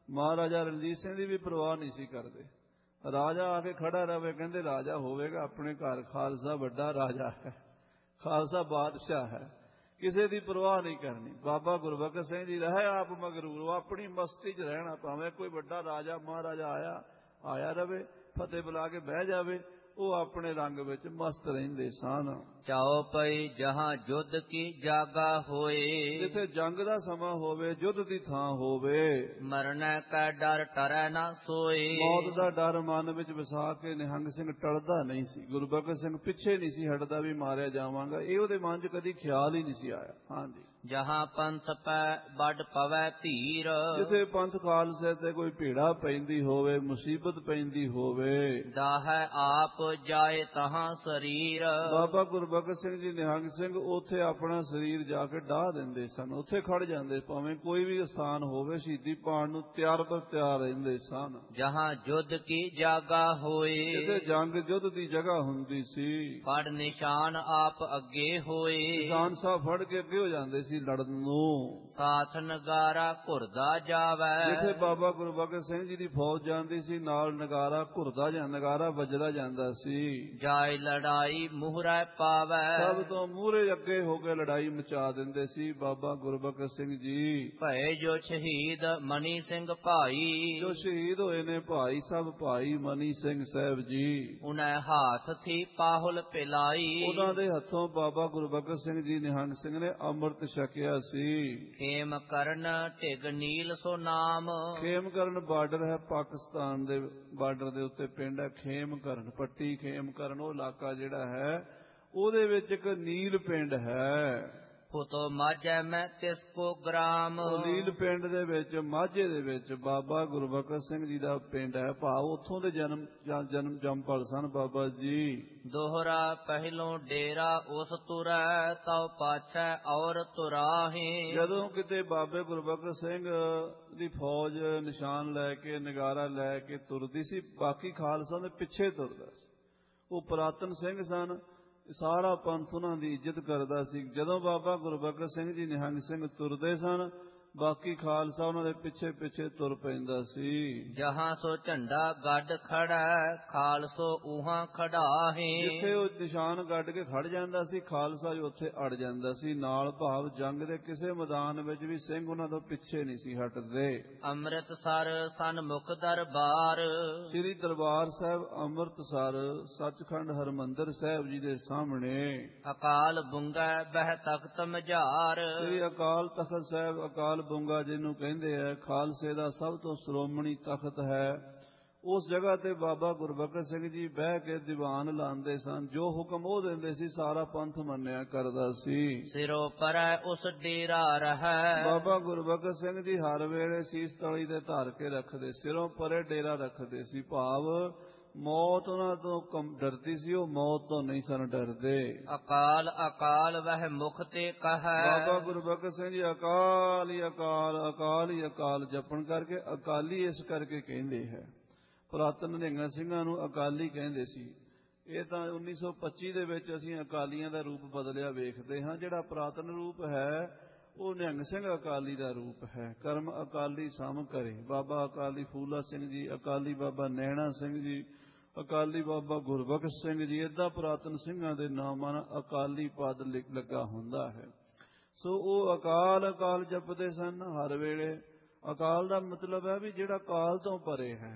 ਮਹਾਰਾਜਾ ਰਣਜੀਤ ਸਿੰਘ ਦੀ ਵੀ ਪਰਵਾਹ ਨਹੀਂ ਸੀ ਕਰਦੇ। ਰਾਜਾ ਆ ਕੇ ਖੜਾ ਰਵੇ, ਕਹਿੰਦੇ ਰਾਜਾ ਹੋਵੇਗਾ ਆਪਣੇ ਘਰ, ਖਾਲਸਾ ਵੱਡਾ ਰਾਜਾ ਹੈ, ਖਾਲਸਾ ਬਾਦਸ਼ਾਹ ਹੈ, ਕਿਸੇ ਦੀ ਪਰਵਾਹ ਨਹੀਂ ਕਰਨੀ। ਬਾਬਾ ਗੁਰਬਖਸ਼ ਸਿੰਘ ਜੀ ਰਹੇ ਆਪ ਮਗਰੂਰ, ਉਹ ਆਪਣੀ ਮਸਤੀ 'ਚ ਰਹਿਣਾ, ਭਾਵੇਂ ਕੋਈ ਵੱਡਾ ਰਾਜਾ ਮਹਾਰਾਜਾ ਆਇਆ ਆਇਆ ਰਵੇ, ਫਤਿਹ ਬੁਲਾ ਕੇ ਬਹਿ ਜਾਵੇ, ਉਹ ਆਪਣੇ ਰੰਗ ਵਿੱਚ ਮਸਤ ਰਹਿੰਦੇ ਸਨ। ਚਾਉ ਪਈ ਜਹਾਂ ਜੁੱਧ ਕੀ ਜਾਗਾ ਹੋਏ, ਜਿੱਥੇ ਜੰਗ ਦਾ ਸਮਾਂ ਹੋਵੇ, ਯੁੱਧ ਦੀ ਥਾਂ ਹੋਵੇ, ਮਰਨੈ ਕੈ ਡਰ ਟਰੈ ਨਾ ਸੋਏ। ਮੌਤ ਦਾ ਡਰ ਮਨ ਵਿੱਚ ਵਸਾ ਕੇ ਨਿਹੰਗ ਸਿੰਘ ਟਲਦਾ ਨਹੀਂ ਸੀ। ਗੁਰਬਖਸ਼ ਸਿੰਘ ਪਿੱਛੇ ਨਹੀਂ ਸੀ ਹਟਦਾ ਵੀ ਮਾਰਿਆ ਜਾਵਾਂਗਾ, ਇਹ ਉਹਦੇ ਮਨ 'ਚ ਕਦੀ ਖਿਆਲ ਹੀ ਨਹੀਂ ਸੀ ਆਇਆ। ਹਾਂਜੀ, ਜਹਾਂ ਪੰਥ ਪੈ ਵੱਡ ਪਵੈ ਧੀਰ, ਜਿੱਥੇ ਪੰਥ ਖਾਲਸੇ ਤੇ ਕੋਈ ਭੀੜਾ ਪੈਂਦੀ ਹੋਵੇ, ਮੁਸੀਬਤ ਪੈਂਦੀ ਹੋਵੇ, ਦਾਹੈ ਆਪ ਜਾਏ ਤਹਾਂ ਸਰੀਰ। ਬਾਬਾ ਗੁਰਬਖਸ਼ ਸਿੰਘ ਜੀ ਨਿਹੰਗ ਸਿੰਘ ਉੱਥੇ ਆਪਣਾ ਸਰੀਰ ਜਾ ਕੇ ਡਾਹ ਦਿੰਦੇ ਸਨ, ਉੱਥੇ ਖੜ ਜਾਂਦੇ, ਭਾਵੇਂ ਕੋਈ ਵੀ ਸਥਾਨ ਹੋਵੇ, ਸ਼ਹੀਦੀ ਪਾਉਣ ਨੂੰ ਤਿਆਰ ਬਰ ਤਿਆਰ ਰਹਿੰਦੇ ਸਨ। ਜਹਾਂ ਜੁੱਧ ਕੀ ਜਾਗਾ ਹੋਏ, ਜਿੱਥੇ ਜੰਗ ਯੁੱਧ ਦੀ ਜਗ੍ਹਾ ਹੁੰਦੀ ਸੀ, ਫੜ ਨਿਸ਼ਾਨ ਆਪ ਅੱਗੇ ਹੋਏ। ਨਿਸ਼ਾਨ ਸਾਹਿਬ ਫੜ ਕੇ ਅੱਗੇ ਹੋ ਜਾਂਦੇ ਸੀ ਲੜਨ ਨੂੰ। ਸਾਥ ਨਗਾਰਾ ਘੁਰਦਾ ਜਾਵੈ, ਜਿੱਥੇ ਬਾਬਾ ਗੁਰਬਖਸ਼ ਸਿੰਘ ਜੀ ਦੀ ਫੌਜ ਜਾਂਦੀ ਸੀ, ਨਾਲ ਨਗਾਰਾ ਘੁਰਦਾ ਜਾਂ ਨਗਾਰਾ ਵੱਜਦਾ ਜਾਂਦਾ ਸੀ। ਜਾਇ ਲੜਾਈ ਮੁਹਰੈ ਪਾਵੈ, ਸਭ ਤੋਂ ਮੂਹਰੇ ਅੱਗੇ ਹੋ ਕੇ ਲੜਾਈ ਮਚਾ ਦਿੰਦੇ ਸੀ ਬਾਬਾ ਗੁਰਬਖਸ਼ ਸਿੰਘ ਜੀ। ਭਏ ਜੋ ਸ਼ਹੀਦ ਮਨੀ ਸਿੰਘ ਭਾਈ, ਜੋ ਸ਼ਹੀਦ ਹੋਏ ਨੇ ਭਾਈ ਸਾਹਿਬ ਭਾਈ ਮਨੀ ਸਿੰਘ ਸਾਹਿਬ ਜੀ, ਉਨੈ ਹਾਥ ਥੀ ਪਾਹੁਲ ਪਿਲਾਈ। ਉਹਨਾਂ ਦੇ ਹੱਥੋਂ ਬਾਬਾ ਗੁਰਬਖਸ਼ ਸਿੰਘ ਜੀ ਨਿਹੰਗ ਸਿੰਘ ਨੇ ਅੰਮ੍ਰਿਤ ਛਕਿਆ ਸੀ। ਖੇਮ ਕਰਨ ਢਿਗ ਨੀਲ ਸੋ ਨਾਮ, ਖੇਮ ਕਰਨ ਬਾਰਡਰ ਹੈ ਪਾਕਿਸਤਾਨ ਦੇ ਬਾਰਡਰ ਦੇ ਉੱਤੇ ਪਿੰਡ ਹੈ ਖੇਮ ਕਰਨ, ਪੱਟੀ ਖੇਮ ਕਰਨ, ਉਹ ਇਲਾਕਾ ਜਿਹੜਾ ਹੈ ਉਹਦੇ ਵਿੱਚ ਇੱਕ ਨੀਲ ਪਿੰਡ ਹੈ। ਫੁਤੋ ਮਾਝੈ ਮੈਂ ਤਿਸ ਕੋ ਗ੍ਰਾਮ, ਨੀਲ ਪਿੰਡ ਦੇ ਵਿੱਚ ਮਾਝੇ ਦੇ ਵਿੱਚ ਬਾਬਾ ਗੁਰਬਖਸ਼ ਸਿੰਘ ਜੀ ਦਾ ਪਿੰਡ ਹੈ, ਭਾਵ ਉੱਥੋਂ ਦੇ ਜਨਮ ਜਨਮ ਜੰਮਪਲ ਸਨ ਬਾਬਾ ਜੀ। ਦੋਹਰਾ ਪਹਿਲੋਂ ਡੇਰਾ ਉਸ ਤੁਰੈ, ਤਉ ਪਾਛੈ ਔਰ ਤੁਰਾਹੇ। ਜਦੋਂ ਕਿਤੇ ਬਾਬੇ ਗੁਰਬਖਸ਼ ਸਿੰਘ ਦੀ ਫੌਜ ਨਿਸ਼ਾਨ ਲੈ ਕੇ ਨਗਾਰਾ ਲੈ ਕੇ ਤੁਰਦੀ ਸੀ, ਬਾਕੀ ਖਾਲਸਾ ਦੇ ਪਿੱਛੇ ਤੁਰਦਾ ਸੀ। ਉਹ ਪੁਰਾਤਨ ਸਿੰਘ ਸਨ, ਸਾਰਾ ਪੰਥ ਉਹਨਾਂ ਦੀ ਇੱਜ਼ਤ ਕਰਦਾ ਸੀ। ਜਦੋਂ ਬਾਬਾ ਗੁਰਬਖਸ਼ ਸਿੰਘ ਜੀ ਨਿਹੰਗ ਸਿੰਘ ਤੁਰਦੇ ਸਨ, ਬਾਕੀ ਖਾਲਸਾ ਉਹਨਾਂ ਦੇ ਪਿੱਛੇ ਪਿੱਛੇ ਤੁਰ ਪੈਂਦਾ ਸੀ। ਜਹਾਂ ਸੋ ਝੰਡਾ ਗੱਡ ਖੜੈ, ਖਾਲਸੋ ਉਹਾਂ ਖੜਾਹੇ। ਜਿੱਥੇ ਉਹ ਨਿਸ਼ਾਨ ਗੱਡ ਕੇ ਖੜ ਜਾਂਦਾ ਸੀ, ਖਾਲਸਾ ਜੀ ਉੱਥੇ ਅੜ ਜਾਂਦਾ ਸੀ ਨਾਲ। ਭਾਵ ਜੰਗ ਦੇ ਕਿਸੇ ਮੈਦਾਨ ਵਿੱਚ ਵੀ ਸਿੰਘ ਉਹਨਾਂ ਤੋਂ ਪਿੱਛੇ ਨਹੀਂ ਸੀ ਹਟਦੇ। ਅੰਮ੍ਰਿਤਸਰ ਸਨਮੁਖ ਦਰਬਾਰ, ਸ੍ਰੀ ਦਰਬਾਰ ਸਾਹਿਬ ਅੰਮ੍ਰਿਤਸਰ ਸੱਚਖੰਡ ਹਰਿਮੰਦਰ ਸਾਹਿਬ ਜੀ ਦੇ ਸਾਹਮਣੇ। ਅਕਾਲ ਬੁੰਗੈ ਬਹਿ ਤਖਤ ਮਝਾਰ, ਸ੍ਰੀ ਅਕਾਲ ਤਖਤ ਸਾਹਿਬ, ਅਕਾਲ ਬੁੰਗਾ ਜਿਹਨੂੰ ਕਹਿੰਦੇ ਆ, ਖਾਲਸੇ ਦਾ ਸਭ ਤੋਂ ਸ਼੍ਰੋਮਣੀ ਤਖਤ ਹੈ। ਉਸ ਜਗ੍ਹਾ ਤੇ ਬਾਬਾ ਗੁਰਬਖਸ਼ ਸਿੰਘ ਜੀ ਬਹਿ ਕੇ ਦੀਵਾਨ ਲਾਉਂਦੇ ਸਨ। ਜੋ ਹੁਕਮ ਉਹ ਦਿੰਦੇ ਸੀ ਸਾਰਾ ਪੰਥ ਮੰਨਿਆ ਕਰਦਾ ਸੀ। ਸਿਰੋਂ ਪਰੈ ਉਸ ਡੇਰਾ ਰਹੈ, ਬਾਬਾ ਗੁਰਬਖਸ਼ ਸਿੰਘ ਜੀ ਹਰ ਵੇਲੇ ਸੀਸ ਤਲੀ ਤੇ ਧਰ ਕੇ ਰੱਖਦੇ, ਸਿਰੋਂ ਪਰੇ ਡੇਰਾ ਰੱਖਦੇ ਸੀ। ਭਾਵ ਮੌਤ ਉਹਨਾਂ ਤੋਂ ਡਰਦੀ ਸੀ, ਉਹ ਮੌਤ ਤੋਂ ਨਹੀਂ ਸਨ ਡਰਦੇ। ਅਕਾਲ ਅਕਾਲ ਵਹਿ ਮੁਖ ਤੇ ਕਹੈ, ਬਾਬਾ ਗੁਰਬਖਸ਼ ਸਿੰਘ ਜੀ ਅਕਾਲ ਹੀ ਅਕਾਲ, ਅਕਾਲ ਹੀ ਅਕਾਲ ਜਪਣ ਕਰਕੇ ਅਕਾਲੀ ਇਸ ਕਰਕੇ ਕਹਿੰਦੇ ਹੈ। ਪੁਰਾਤਨ ਨਿਹੰਗ ਸਿੰਘਾਂ ਨੂੰ ਅਕਾਲੀ ਕਹਿੰਦੇ ਸੀ। ਇਹ ਤਾਂ ਉੱਨੀ ਸੌ ਪੱਚੀ ਦੇ ਵਿੱਚ ਅਸੀਂ ਅਕਾਲੀਆਂ ਦਾ ਰੂਪ ਬਦਲਿਆ ਵੇਖਦੇ ਹਾਂ। ਜਿਹੜਾ ਪੁਰਾਤਨ ਰੂਪ ਹੈ ਉਹ ਨਿਹੰਗ ਸਿੰਘ ਅਕਾਲੀ ਦਾ ਰੂਪ ਹੈ। ਕਰਮ ਅਕਾਲੀ ਸਮ ਕਰੇ, ਬਾਬਾ ਅਕਾਲੀ ਫੂਲਾ ਸਿੰਘ ਜੀ, ਅਕਾਲੀ ਬਾਬਾ ਨੈਣਾ ਸਿੰਘ ਜੀ, ਅਕਾਲੀ ਬਾਬਾ ਗੁਰਬਖਸ਼ ਸਿੰਘ ਜੀ, ਏਦਾਂ ਪੁਰਾਤਨ ਸਿੰਘਾਂ ਦੇ ਨਾਮਾਂ ਨਾਲ ਅਕਾਲੀ ਪਦ ਲੱਗਾ ਹੁੰਦਾ ਹੈ। ਸੋ ਉਹ ਅਕਾਲ ਅਕਾਲ ਜਪਦੇ ਸਨ ਹਰ ਵੇਲੇ। ਅਕਾਲ ਦਾ ਮਤਲਬ ਹੈ ਵੀ ਜਿਹੜਾ ਕਾਲ ਤੋਂ ਪਰੇ ਹੈ,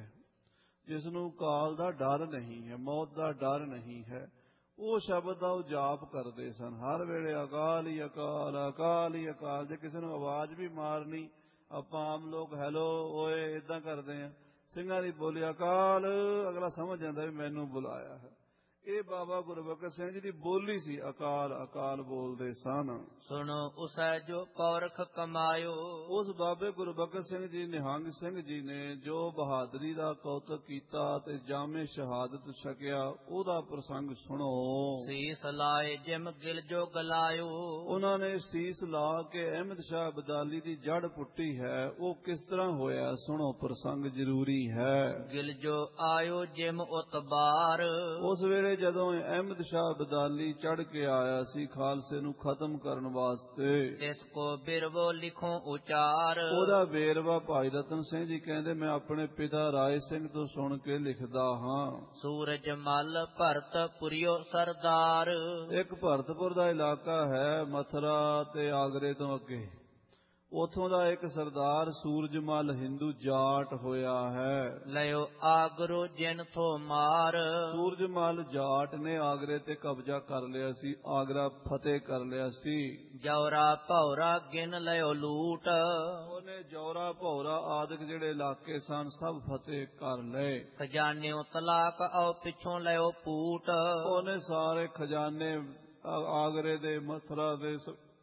ਜਿਸ ਨੂੰ ਕਾਲ ਦਾ ਡਰ ਨਹੀਂ ਹੈ, ਮੌਤ ਦਾ ਡਰ ਨਹੀਂ ਹੈ, ਉਹ ਸ਼ਬਦ ਦਾ ਉਹ ਜਾਪ ਕਰਦੇ ਸਨ ਹਰ ਵੇਲੇ। ਅਕਾਲ ਹੀ ਅਕਾਲ, ਅਕਾਲ ਹੀ ਅਕਾਲ। ਜੇ ਕਿਸੇ ਨੂੰ ਆਵਾਜ਼ ਵੀ ਮਾਰਨੀ, ਆਪਾਂ ਆਮ ਲੋਕ ਹੈਲੋ ਓਏ ਏਦਾਂ ਕਰਦੇ ਆ, ਸਿੰਘਾਂ ਦੀ ਬੋਲੀ ਅਕਾਲ, ਅਗਲਾ ਸਮਝ ਜਾਂਦਾ ਵੀ ਮੈਨੂੰ ਬੁਲਾਇਆ ਹੈ। ਇਹ ਬਾਬਾ ਗੁਰਬਖਸ਼ ਸਿੰਘ ਜੀ ਦੀ ਬੋਲੀ ਸੀ, ਅਕਾਲ ਅਕਾਲ ਬੋਲਦੇ ਸਨ। ਸੁਣੋ ਉਸੈ ਜੋ ਪੌਰਖ ਕਮਾਇਓ, ਉਸ ਬਾਬੇ ਗੁਰਬਖਸ਼ ਸਿੰਘ ਜੀ ਨਿਹੰਗ ਸਿੰਘ ਜੀ ਨੇ ਜੋ ਬਹਾਦਰੀ ਦਾ ਕੌਤਕ ਕੀਤਾ ਤੇ ਜਾਮੇ ਸ਼ਹਾਦਤ ਛਕਿਆ, ਉਹਦਾ ਪ੍ਰਸੰਗ ਸੁਣੋ। ਸੀਸ ਲਾਏ ਜਿਮ ਗਿਲ ਜੋ ਗਲਾਇਓ, ਉਹਨਾਂ ਨੇ ਸੀਸ ਲਾ ਕੇ ਅਹਿਮਦ ਸ਼ਾਹ ਅਬਦਾਲੀ ਦੀ ਜੜ ਪੁੱਟੀ ਹੈ। ਉਹ ਕਿਸ ਤਰ੍ਹਾਂ ਹੋਇਆ, ਸੁਣੋ, ਪ੍ਰਸੰਗ ਜ਼ਰੂਰੀ ਹੈ। ਗਿਲ ਜੋ ਆਇਓ ਜਿਮ ਉਤਬਾਰ, ਉਸ ਵੇਲੇ ਵੇਲੇ ਜਦੋਂ ਅਹਿਮਦ ਸ਼ਾਹ ਅਬਦਾਲੀ ਚੜ੍ਹ ਕੇ ਆਇਆ ਸੀ ਖਾਲਸੇ ਨੂੰ ਖਤਮ ਕਰਨ ਵਾਸਤੇ, ਤਿਸ ਕੋ ਬਿਰਵੋ ਲਿਖੋ ਉਚਾਰ। ਉਹਦਾ ਵੇਰਵਾ ਭਾਈ ਰਤਨ ਸਿੰਘ ਜੀ ਕਹਿੰਦੇ ਮੈਂ ਆਪਣੇ ਪਿਤਾ ਰਾਏ ਸਿੰਘ ਤੋਂ ਸੁਣ ਕੇ ਲਿਖਦਾ ਹਾਂ। ਸੂਰਜ ਮਲ ਭਰਤ ਪੁਰਿਓ ਸਰਦਾਰ। ਇੱਕ ਭਰਤਪੁਰ ਦਾ ਇਲਾਕਾ ਹੈ ਮਥੁਰਾ ਤੇ ਆਗਰੇ ਤੋਂ ਅੱਗੇ, ਉਥੋਂ ਦਾ ਇੱਕ ਸਰਦਾਰ ਸੂਰਜਮਲ ਹਿੰਦੂ ਜਾਟ ਹੋਇਆ ਹੈ। ਲਿਓ ਆਗਰੋ ਜਿਨ ਥੋ ਮਾਰ। ਸੂਰਜਮਲ ਜਾਟ ਨੇ ਆਗਰੇ ਤੇ ਕਬਜ਼ਾ ਕਰ ਲਿਆ ਸੀ, ਆਗਰਾ ਫਤਿਹ ਕਰ ਲਿਆ ਸੀ। ਜੌਰਾ ਭੌਰਾ ਗਿਨ ਲਿਓ ਲੂਟ। ਉਹਨੇ ਜੌਰਾ ਭੌਰਾ ਆਦਿਕ ਜਿਹੜੇ ਇਲਾਕੇ ਸਨ ਸਭ ਫਤਿਹ ਕਰ ਲਏ। ਖਜ਼ਾਨਿਓ ਤਲਾਕ ਆਓ ਪਿੱਛੋਂ ਲਿਓ ਪੂਟ। ਉਹਨੇ ਸਾਰੇ ਖਜ਼ਾਨੇ ਆਗਰੇ ਦੇ ਮਥੁਰਾ ਦੇ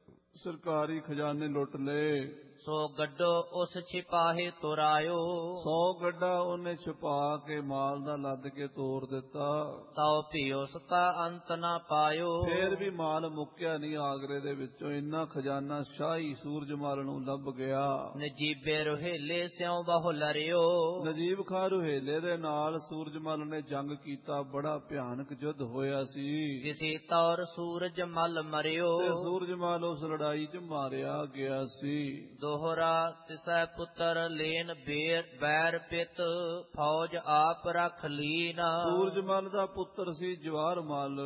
ਸਰਕਾਰੀ ਖਜ਼ਾਨੇ ਲੁੱਟ ਲਏ। ਸੋ ਗੱਡੋ ਉਸ ਛਿਪਾਹੇ ਤੁਰਾਇਓ। ਸੌ ਗੱਡਾ ਉਹਨੇ ਛੁਪਾ ਕੇ ਮਾਲ ਦਾ ਲੱਦ ਕੇ ਤੋੜ ਦਿੱਤਾ। ਤਾਉ ਭਿਓ ਸਤਾ ਅੰਤ ਨਾ ਪਾਇਓ। ਫੇਰ ਵੀ ਮਾਲ ਮੁੱਕਿਆ ਨਹੀਂ ਆਗਰੇ ਦੇ ਵਿੱਚੋਂ, ਇੰਨਾ ਖਜ਼ਾਨਾ ਸ਼ਾਹੀ ਸੂਰਜਮਲ ਨੂੰ ਲੱਭ ਗਿਆ। ਨਜੀਬੇ ਰੋਹੇਲੇ ਸਿਉ ਬਹੁ ਲਰਿਓ। ਨਜੀਬ ਖਾਂ ਰੋਹੇਲੇ ਦੇ ਨਾਲ ਸੂਰਜਮਲ ਨੇ ਜੰਗ ਕੀਤਾ, ਬੜਾ ਭਿਆਨਕ ਯੁੱਧ ਹੋਇਆ ਸੀ। ਕਿਸੇ ਤੌਰ ਸੂਰਜਮਲ ਮਰਿਓ। ਤੇ ਸੂਰਜਮਲ ਉਸ ਲੜਾਈ 'ਚ ਮਾਰਿਆ ਗਿਆ ਸੀ। ਦੋਹਰਾ ਤਿਸੈ ਪੁੱਤਰ ਲੇਨ ਬੇਰ ਬੈਰ ਪਿਤ ਫੌਜ ਆਪ ਰਖ ਲੀਨ। ਸੂਰਜਮਲ ਦਾ ਪੁੱਤਰ ਸੀ ਜਵਾਹਰਮਲ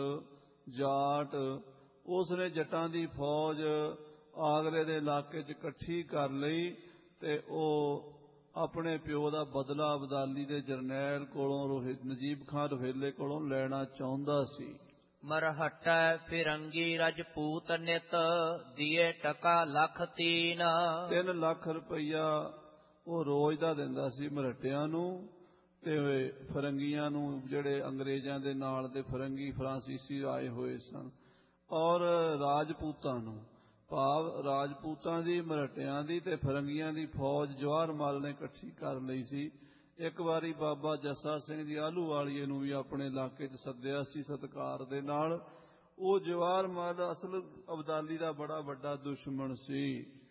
ਜਾਟ, ਉਸਨੇ ਜੱਟਾਂ ਦੀ ਫੌਜ ਆਗਰੇ ਦੇ ਇਲਾਕੇ 'ਚ ਇਕੱਠੀ ਕਰ ਲਈ ਤੇ ਉਹ ਆਪਣੇ ਪਿਓ ਦਾ ਬਦਲਾ ਅਬਦਾਲੀ ਦੇ ਜਰਨੈਲ ਕੋਲੋਂ ਨਜੀਬ ਖਾਂ ਰੋਹੇਲੇ ਕੋਲੋਂ ਲੈਣਾ ਚਾਹੁੰਦਾ ਸੀ। ਮਰਹਟੈ ਫਿਰੰਗੀ ਰਜਪੂਤ ਨਿਤ ਦੀਏ ਟਕਾ ਲੱਖ ਤੀਨ। ਤਿੰਨ ਲੱਖ ਰੁਪਈਆ ਉਹ ਰੋਜ਼ ਦਾ ਦਿੰਦਾ ਸੀ ਮਰਹਟਿਆਂ ਨੂੰ ਤੇ ਫਰੰਗੀਆਂ ਨੂੰ, ਜਿਹੜੇ ਅੰਗਰੇਜ਼ਾਂ ਦੇ ਨਾਲ ਦੇ ਫਰੰਗੀ ਫਰਾਂਸੀਸੀ ਆਏ ਹੋਏ ਸਨ, ਔਰ ਰਾਜਪੂਤਾਂ ਨੂੰ, ਭਾਵ ਰਾਜਪੂਤਾਂ ਦੀ, ਮਰਹਟਿਆਂ ਦੀ ਤੇ ਫਰੰਗੀਆਂ ਦੀ ਫੌਜ ਜਵਾਹਰਮਲ ਨੇ ਇਕੱਠੀ ਕਰ ਲਈ ਸੀ। ਇੱਕ ਵਾਰੀ ਬਾਬਾ ਜੱਸਾ ਸਿੰਘ ਜੀ ਆਹਲੂਵਾਲੀਏ ਨੂੰ ਵੀ ਆਪਣੇ ਇਲਾਕੇ 'ਚ ਸੱਦਿਆ ਸੀ ਸਤਿਕਾਰ ਦੇ ਨਾਲ। ਉਹ ਜਵਾਹਰਮਲ ਅਸਲ ਅਬਦਾਲੀ ਦਾ ਬੜਾ ਵੱਡਾ ਦੁਸ਼ਮਣ ਸੀ।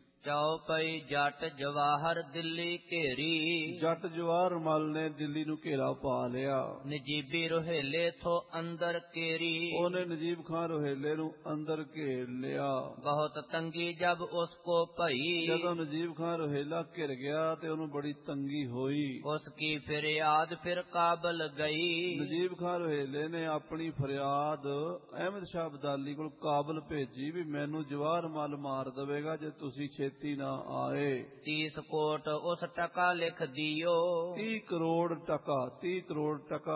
ਚੌਪਈ ਜੱਟ ਜਵਾਹਰ ਦਿੱਲੀ ਘੇਰੀ। ਜੱਟ ਜਵਾਹਰਮਲ ਨੇ ਦਿੱਲੀ ਨੂੰ ਘੇਰਾ ਪਾ ਲਿਆ। ਨਜੀਬੀ ਰੋਹੇਲੇ ਥੋ ਅੰਦਰ ਕੇਰੀ। ਉਹਨੇ ਨਜੀਬ ਖਾਂ ਰੋਹੇਲੇ ਨੂੰ ਅੰਦਰ ਘੇਰ ਲਿਆ। ਬਹੁਤ ਤੰਗੀ ਜਬ ਉਸ ਕੋ ਭਈ। ਜਦੋਂ ਨਜੀਬ ਖਾਂ ਰੋਹੇਲਾ ਘਿਰ ਗਿਆ ਤੇ ਉਹਨੂੰ ਬੜੀ ਤੰਗੀ ਹੋਈ। ਉਸ ਕੀ ਫਰਿਆਦ ਫਿਰ ਕਾਬਲ ਗਈ। ਨਜੀਬ ਖਾਂ ਰੋਹੇਲੇ ਨੇ ਆਪਣੀ ਫਰਿਆਦ ਅਹਿਮਦ ਸ਼ਾਹ ਅਬਦਾਲੀ ਕੋਲ ਕਾਬਲ ਭੇਜੀ ਵੀ ਮੈਨੂੰ ਜਵਾਹਰਮਲ ਮਾਰ ਦੇਵੇਗਾ ਜੇ ਤੁਸੀਂ ਛੇਤੀ ਨਾ ਆਏ। ਤੀਸ ਕੋਟ ਉਸ ਟਕਾ ਲਿਖ ਦਿਓ। ਤੀਹ ਕਰੋੜ ਟਕਾ ਤੀਹ ਕਰੋੜ ਟਕਾ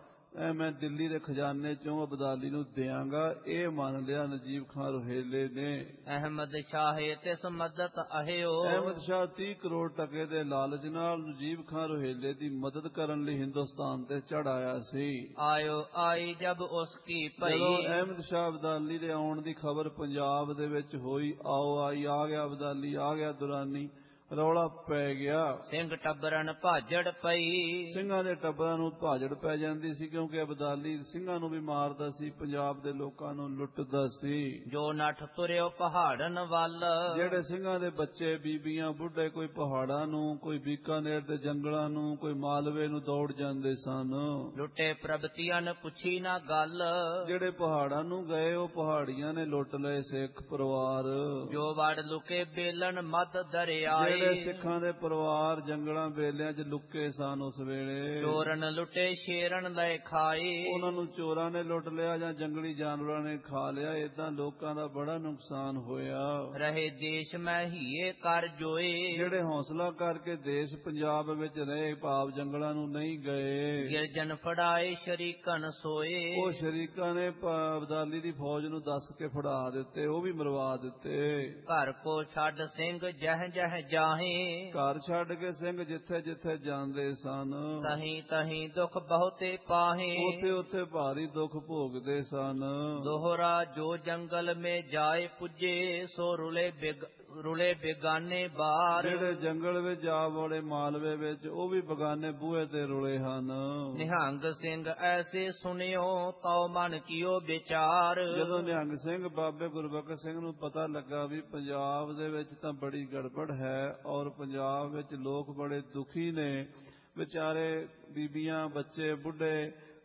ਐ ਮੈਂ ਦਿੱਲੀ ਦੇ ਖਜ਼ਾਨੇ ਚੋਂ ਅਬਦਾਲੀ ਨੂੰ ਦਿਆਂਗਾ, ਇਹ ਮੰਨ ਲਿਆ ਨਜੀਬ ਖਾਂ ਰੋਹੇਲੇ ਨੇ। ਅਹਿਮਦ ਸ਼ਾਹੇ ਤਿਸ ਮਦਦ ਅਹਿਓ। ਅਹਿਮਦ ਸ਼ਾਹ ਤੀਹ ਕਰੋੜ ਟਕੇ ਦੇ ਲਾਲਚ ਨਾਲ ਨਜੀਬ ਖਾਂ ਰੋਹੇਲੇ ਦੀ ਮਦਦ ਕਰਨ ਲਈ ਹਿੰਦੁਸਤਾਨ ਤੇ ਚੜ ਆਇਆ ਸੀ। ਆਇਓ ਆਈ ਜਬ ਉਸ ਕੀ ਭਈ। ਜਦੋਂ ਅਹਿਮਦ ਸ਼ਾਹ ਅਬਦਾਲੀ ਦੇ ਆਉਣ ਦੀ ਖਬਰ ਪੰਜਾਬ ਦੇ ਵਿੱਚ ਹੋਈ, ਆਓ ਆਈ, ਆ ਗਿਆ ਅਬਦਾਲੀ, ਆ ਗਿਆ ਦੁਰਾਨੀ, ਰੌਲਾ ਪੈ ਗਿਆ। ਸਿੰਘ ਟੱਬਰਨ ਭਾਜੜ ਪਈ। ਸਿੰਘਾਂ ਦੇ ਟੱਬਰਾਂ ਨੂੰ ਭਾਜੜ ਪੈ ਜਾਂਦੀ ਸੀ, ਕਿਉਂਕਿ ਅਬਦਾਲੀ ਸਿੰਘਾਂ ਨੂੰ ਵੀ ਮਾਰਦਾ ਸੀ, ਪੰਜਾਬ ਦੇ ਲੋਕਾਂ ਨੂੰ ਲੁੱਟਦਾ ਸੀ। ਜੋ ਨੱਠ ਤੁਰਿਓ ਪਹਾੜਨ ਵੱਲ। ਜਿਹੜੇ ਸਿੰਘਾਂ ਦੇ ਬੱਚੇ, ਬੀਬੀਆਂ, ਬੁੱਢੇ ਕੋਈ ਪਹਾੜਾਂ ਨੂੰ, ਕੋਈ ਬੀਕਾਨੇਰ ਦੇ ਜੰਗਲਾਂ ਨੂੰ, ਕੋਈ ਮਾਲਵੇ ਨੂੰ ਦੌੜ ਜਾਂਦੇ ਸਨ। ਲੁੱਟੇ ਪ੍ਰਭਤੀਆਂ ਪੁੱਛੀ ਨਾ ਗੱਲ। ਜਿਹੜੇ ਪਹਾੜਾਂ ਨੂੰ ਗਏ ਉਹ ਪਹਾੜੀਆਂ ਨੇ ਲੁੱਟ ਲਏ ਸਿੱਖ ਪਰਿਵਾਰ। ਜੋ ਵੜ ਲੁਕੇ ਬੇਲਣ ਮੱਧ ਦਰਿਆਏ। ਜਿਹੜੇ ਸਿੱਖਾਂ ਦੇ ਪਰਿਵਾਰ ਜੰਗਲਾਂ ਬੇਲਿਆਂ 'ਚ ਲੁੱਕੇ ਸਨ ਉਸ ਵੇਲੇ। ਚੋਰਨ ਲੁੱਟੇ ਸ਼ੇਰਨ ਲੈ ਖਾਏ। ਉਹਨਾਂ ਨੂੰ ਚੋਰਾਂ ਨੇ ਲੁੱਟ ਲਿਆ ਜਾਂ ਜੰਗਲੀ ਜਾਨਵਰਾਂ ਨੇ ਖਾ ਲਿਆ। ਏਦਾਂ ਲੋਕਾਂ ਦਾ ਬੜਾ ਨੁਕਸਾਨ ਹੋਇਆ। ਰਹੇ ਦੇਸ਼ ਮੈਂ ਹੀਏ ਕਰ ਜੋਏ। ਜਿਹੜੇ ਹੌਸਲਾ ਕਰਕੇ ਦੇਸ਼ ਪੰਜਾਬ ਵਿੱਚ ਰਹੇ, ਭਾਵ ਜੰਗਲਾਂ ਨੂੰ ਨਹੀਂ ਗਏ, ਗਿਰਜਨ ਫੜਾਏ ਸ਼ਰੀਕਨ ਸੋਏ। ਉਹ ਸ਼ਰੀਕਾਂ ਨੇ ਅਬਦਾਲੀ ਦੀ ਫੌਜ ਨੂੰ ਦੱਸ ਕੇ ਫੜਾ ਦਿੱਤੇ, ਉਹ ਵੀ ਮਰਵਾ ਦਿੱਤੇ। ਘਰ ਕੋ ਛੱਡ ਸਿੰਘ ਜਹ ਜਹ ਜਾਹੇ। ਘਰ ਛੱਡ ਕੇ ਸਿੰਘ ਜਿੱਥੇ ਜਿੱਥੇ ਜਾਂਦੇ ਸਨ, ਤਹੀਂ ਤਹੀਂ ਦੁੱਖ ਬਹੁਤੇ ਪਾਹੇ। ਉੱਥੇ ਉੱਥੇ ਭਾਰੀ ਦੁੱਖ ਭੋਗਦੇ ਸਨ। ਦੋਹਰਾ ਜੋ ਜੰਗਲ ਮੇ ਜਾਏ ਪੁੱਜੇ ਸੋ ਰੁਲੇ ਬਿਗ ਰੁਲੇ ਬੇਗਾਨੇ ਬਾਰ। ਜਿਹੜੇ ਜੰਗਲ ਵਿੱਚ ਜਾ ਵੜੇ ਮਾਲਵੇ ਵਿੱਚ, ਉਹ ਵੀ ਬਗਾਨੇ ਬੂਹੇ ਤੇ ਰੁਲੇ ਹਨ। ਨਿਹੰਗ ਸਿੰਘ ਐਸੇ ਸੁਣਿਓ ਤਉ ਮਨ ਕੀਓ ਵਿਚਾਰ। ਜਦੋਂ ਨਿਹੰਗ ਸਿੰਘ ਬਾਬੇ ਗੁਰਬਖਸ਼ ਸਿੰਘ ਨੂੰ ਪਤਾ ਲੱਗਾ ਵੀ ਪੰਜਾਬ ਦੇ ਵਿੱਚ ਤਾਂ ਬੜੀ ਗੜਬੜ ਹੈ ਔਰ ਪੰਜਾਬ ਵਿੱਚ ਲੋਕ ਬੜੇ ਦੁਖੀ ਨੇ, ਵਿਚਾਰੇ ਬੀਬੀਆਂ, ਬੱਚੇ, ਬੁੱਢੇ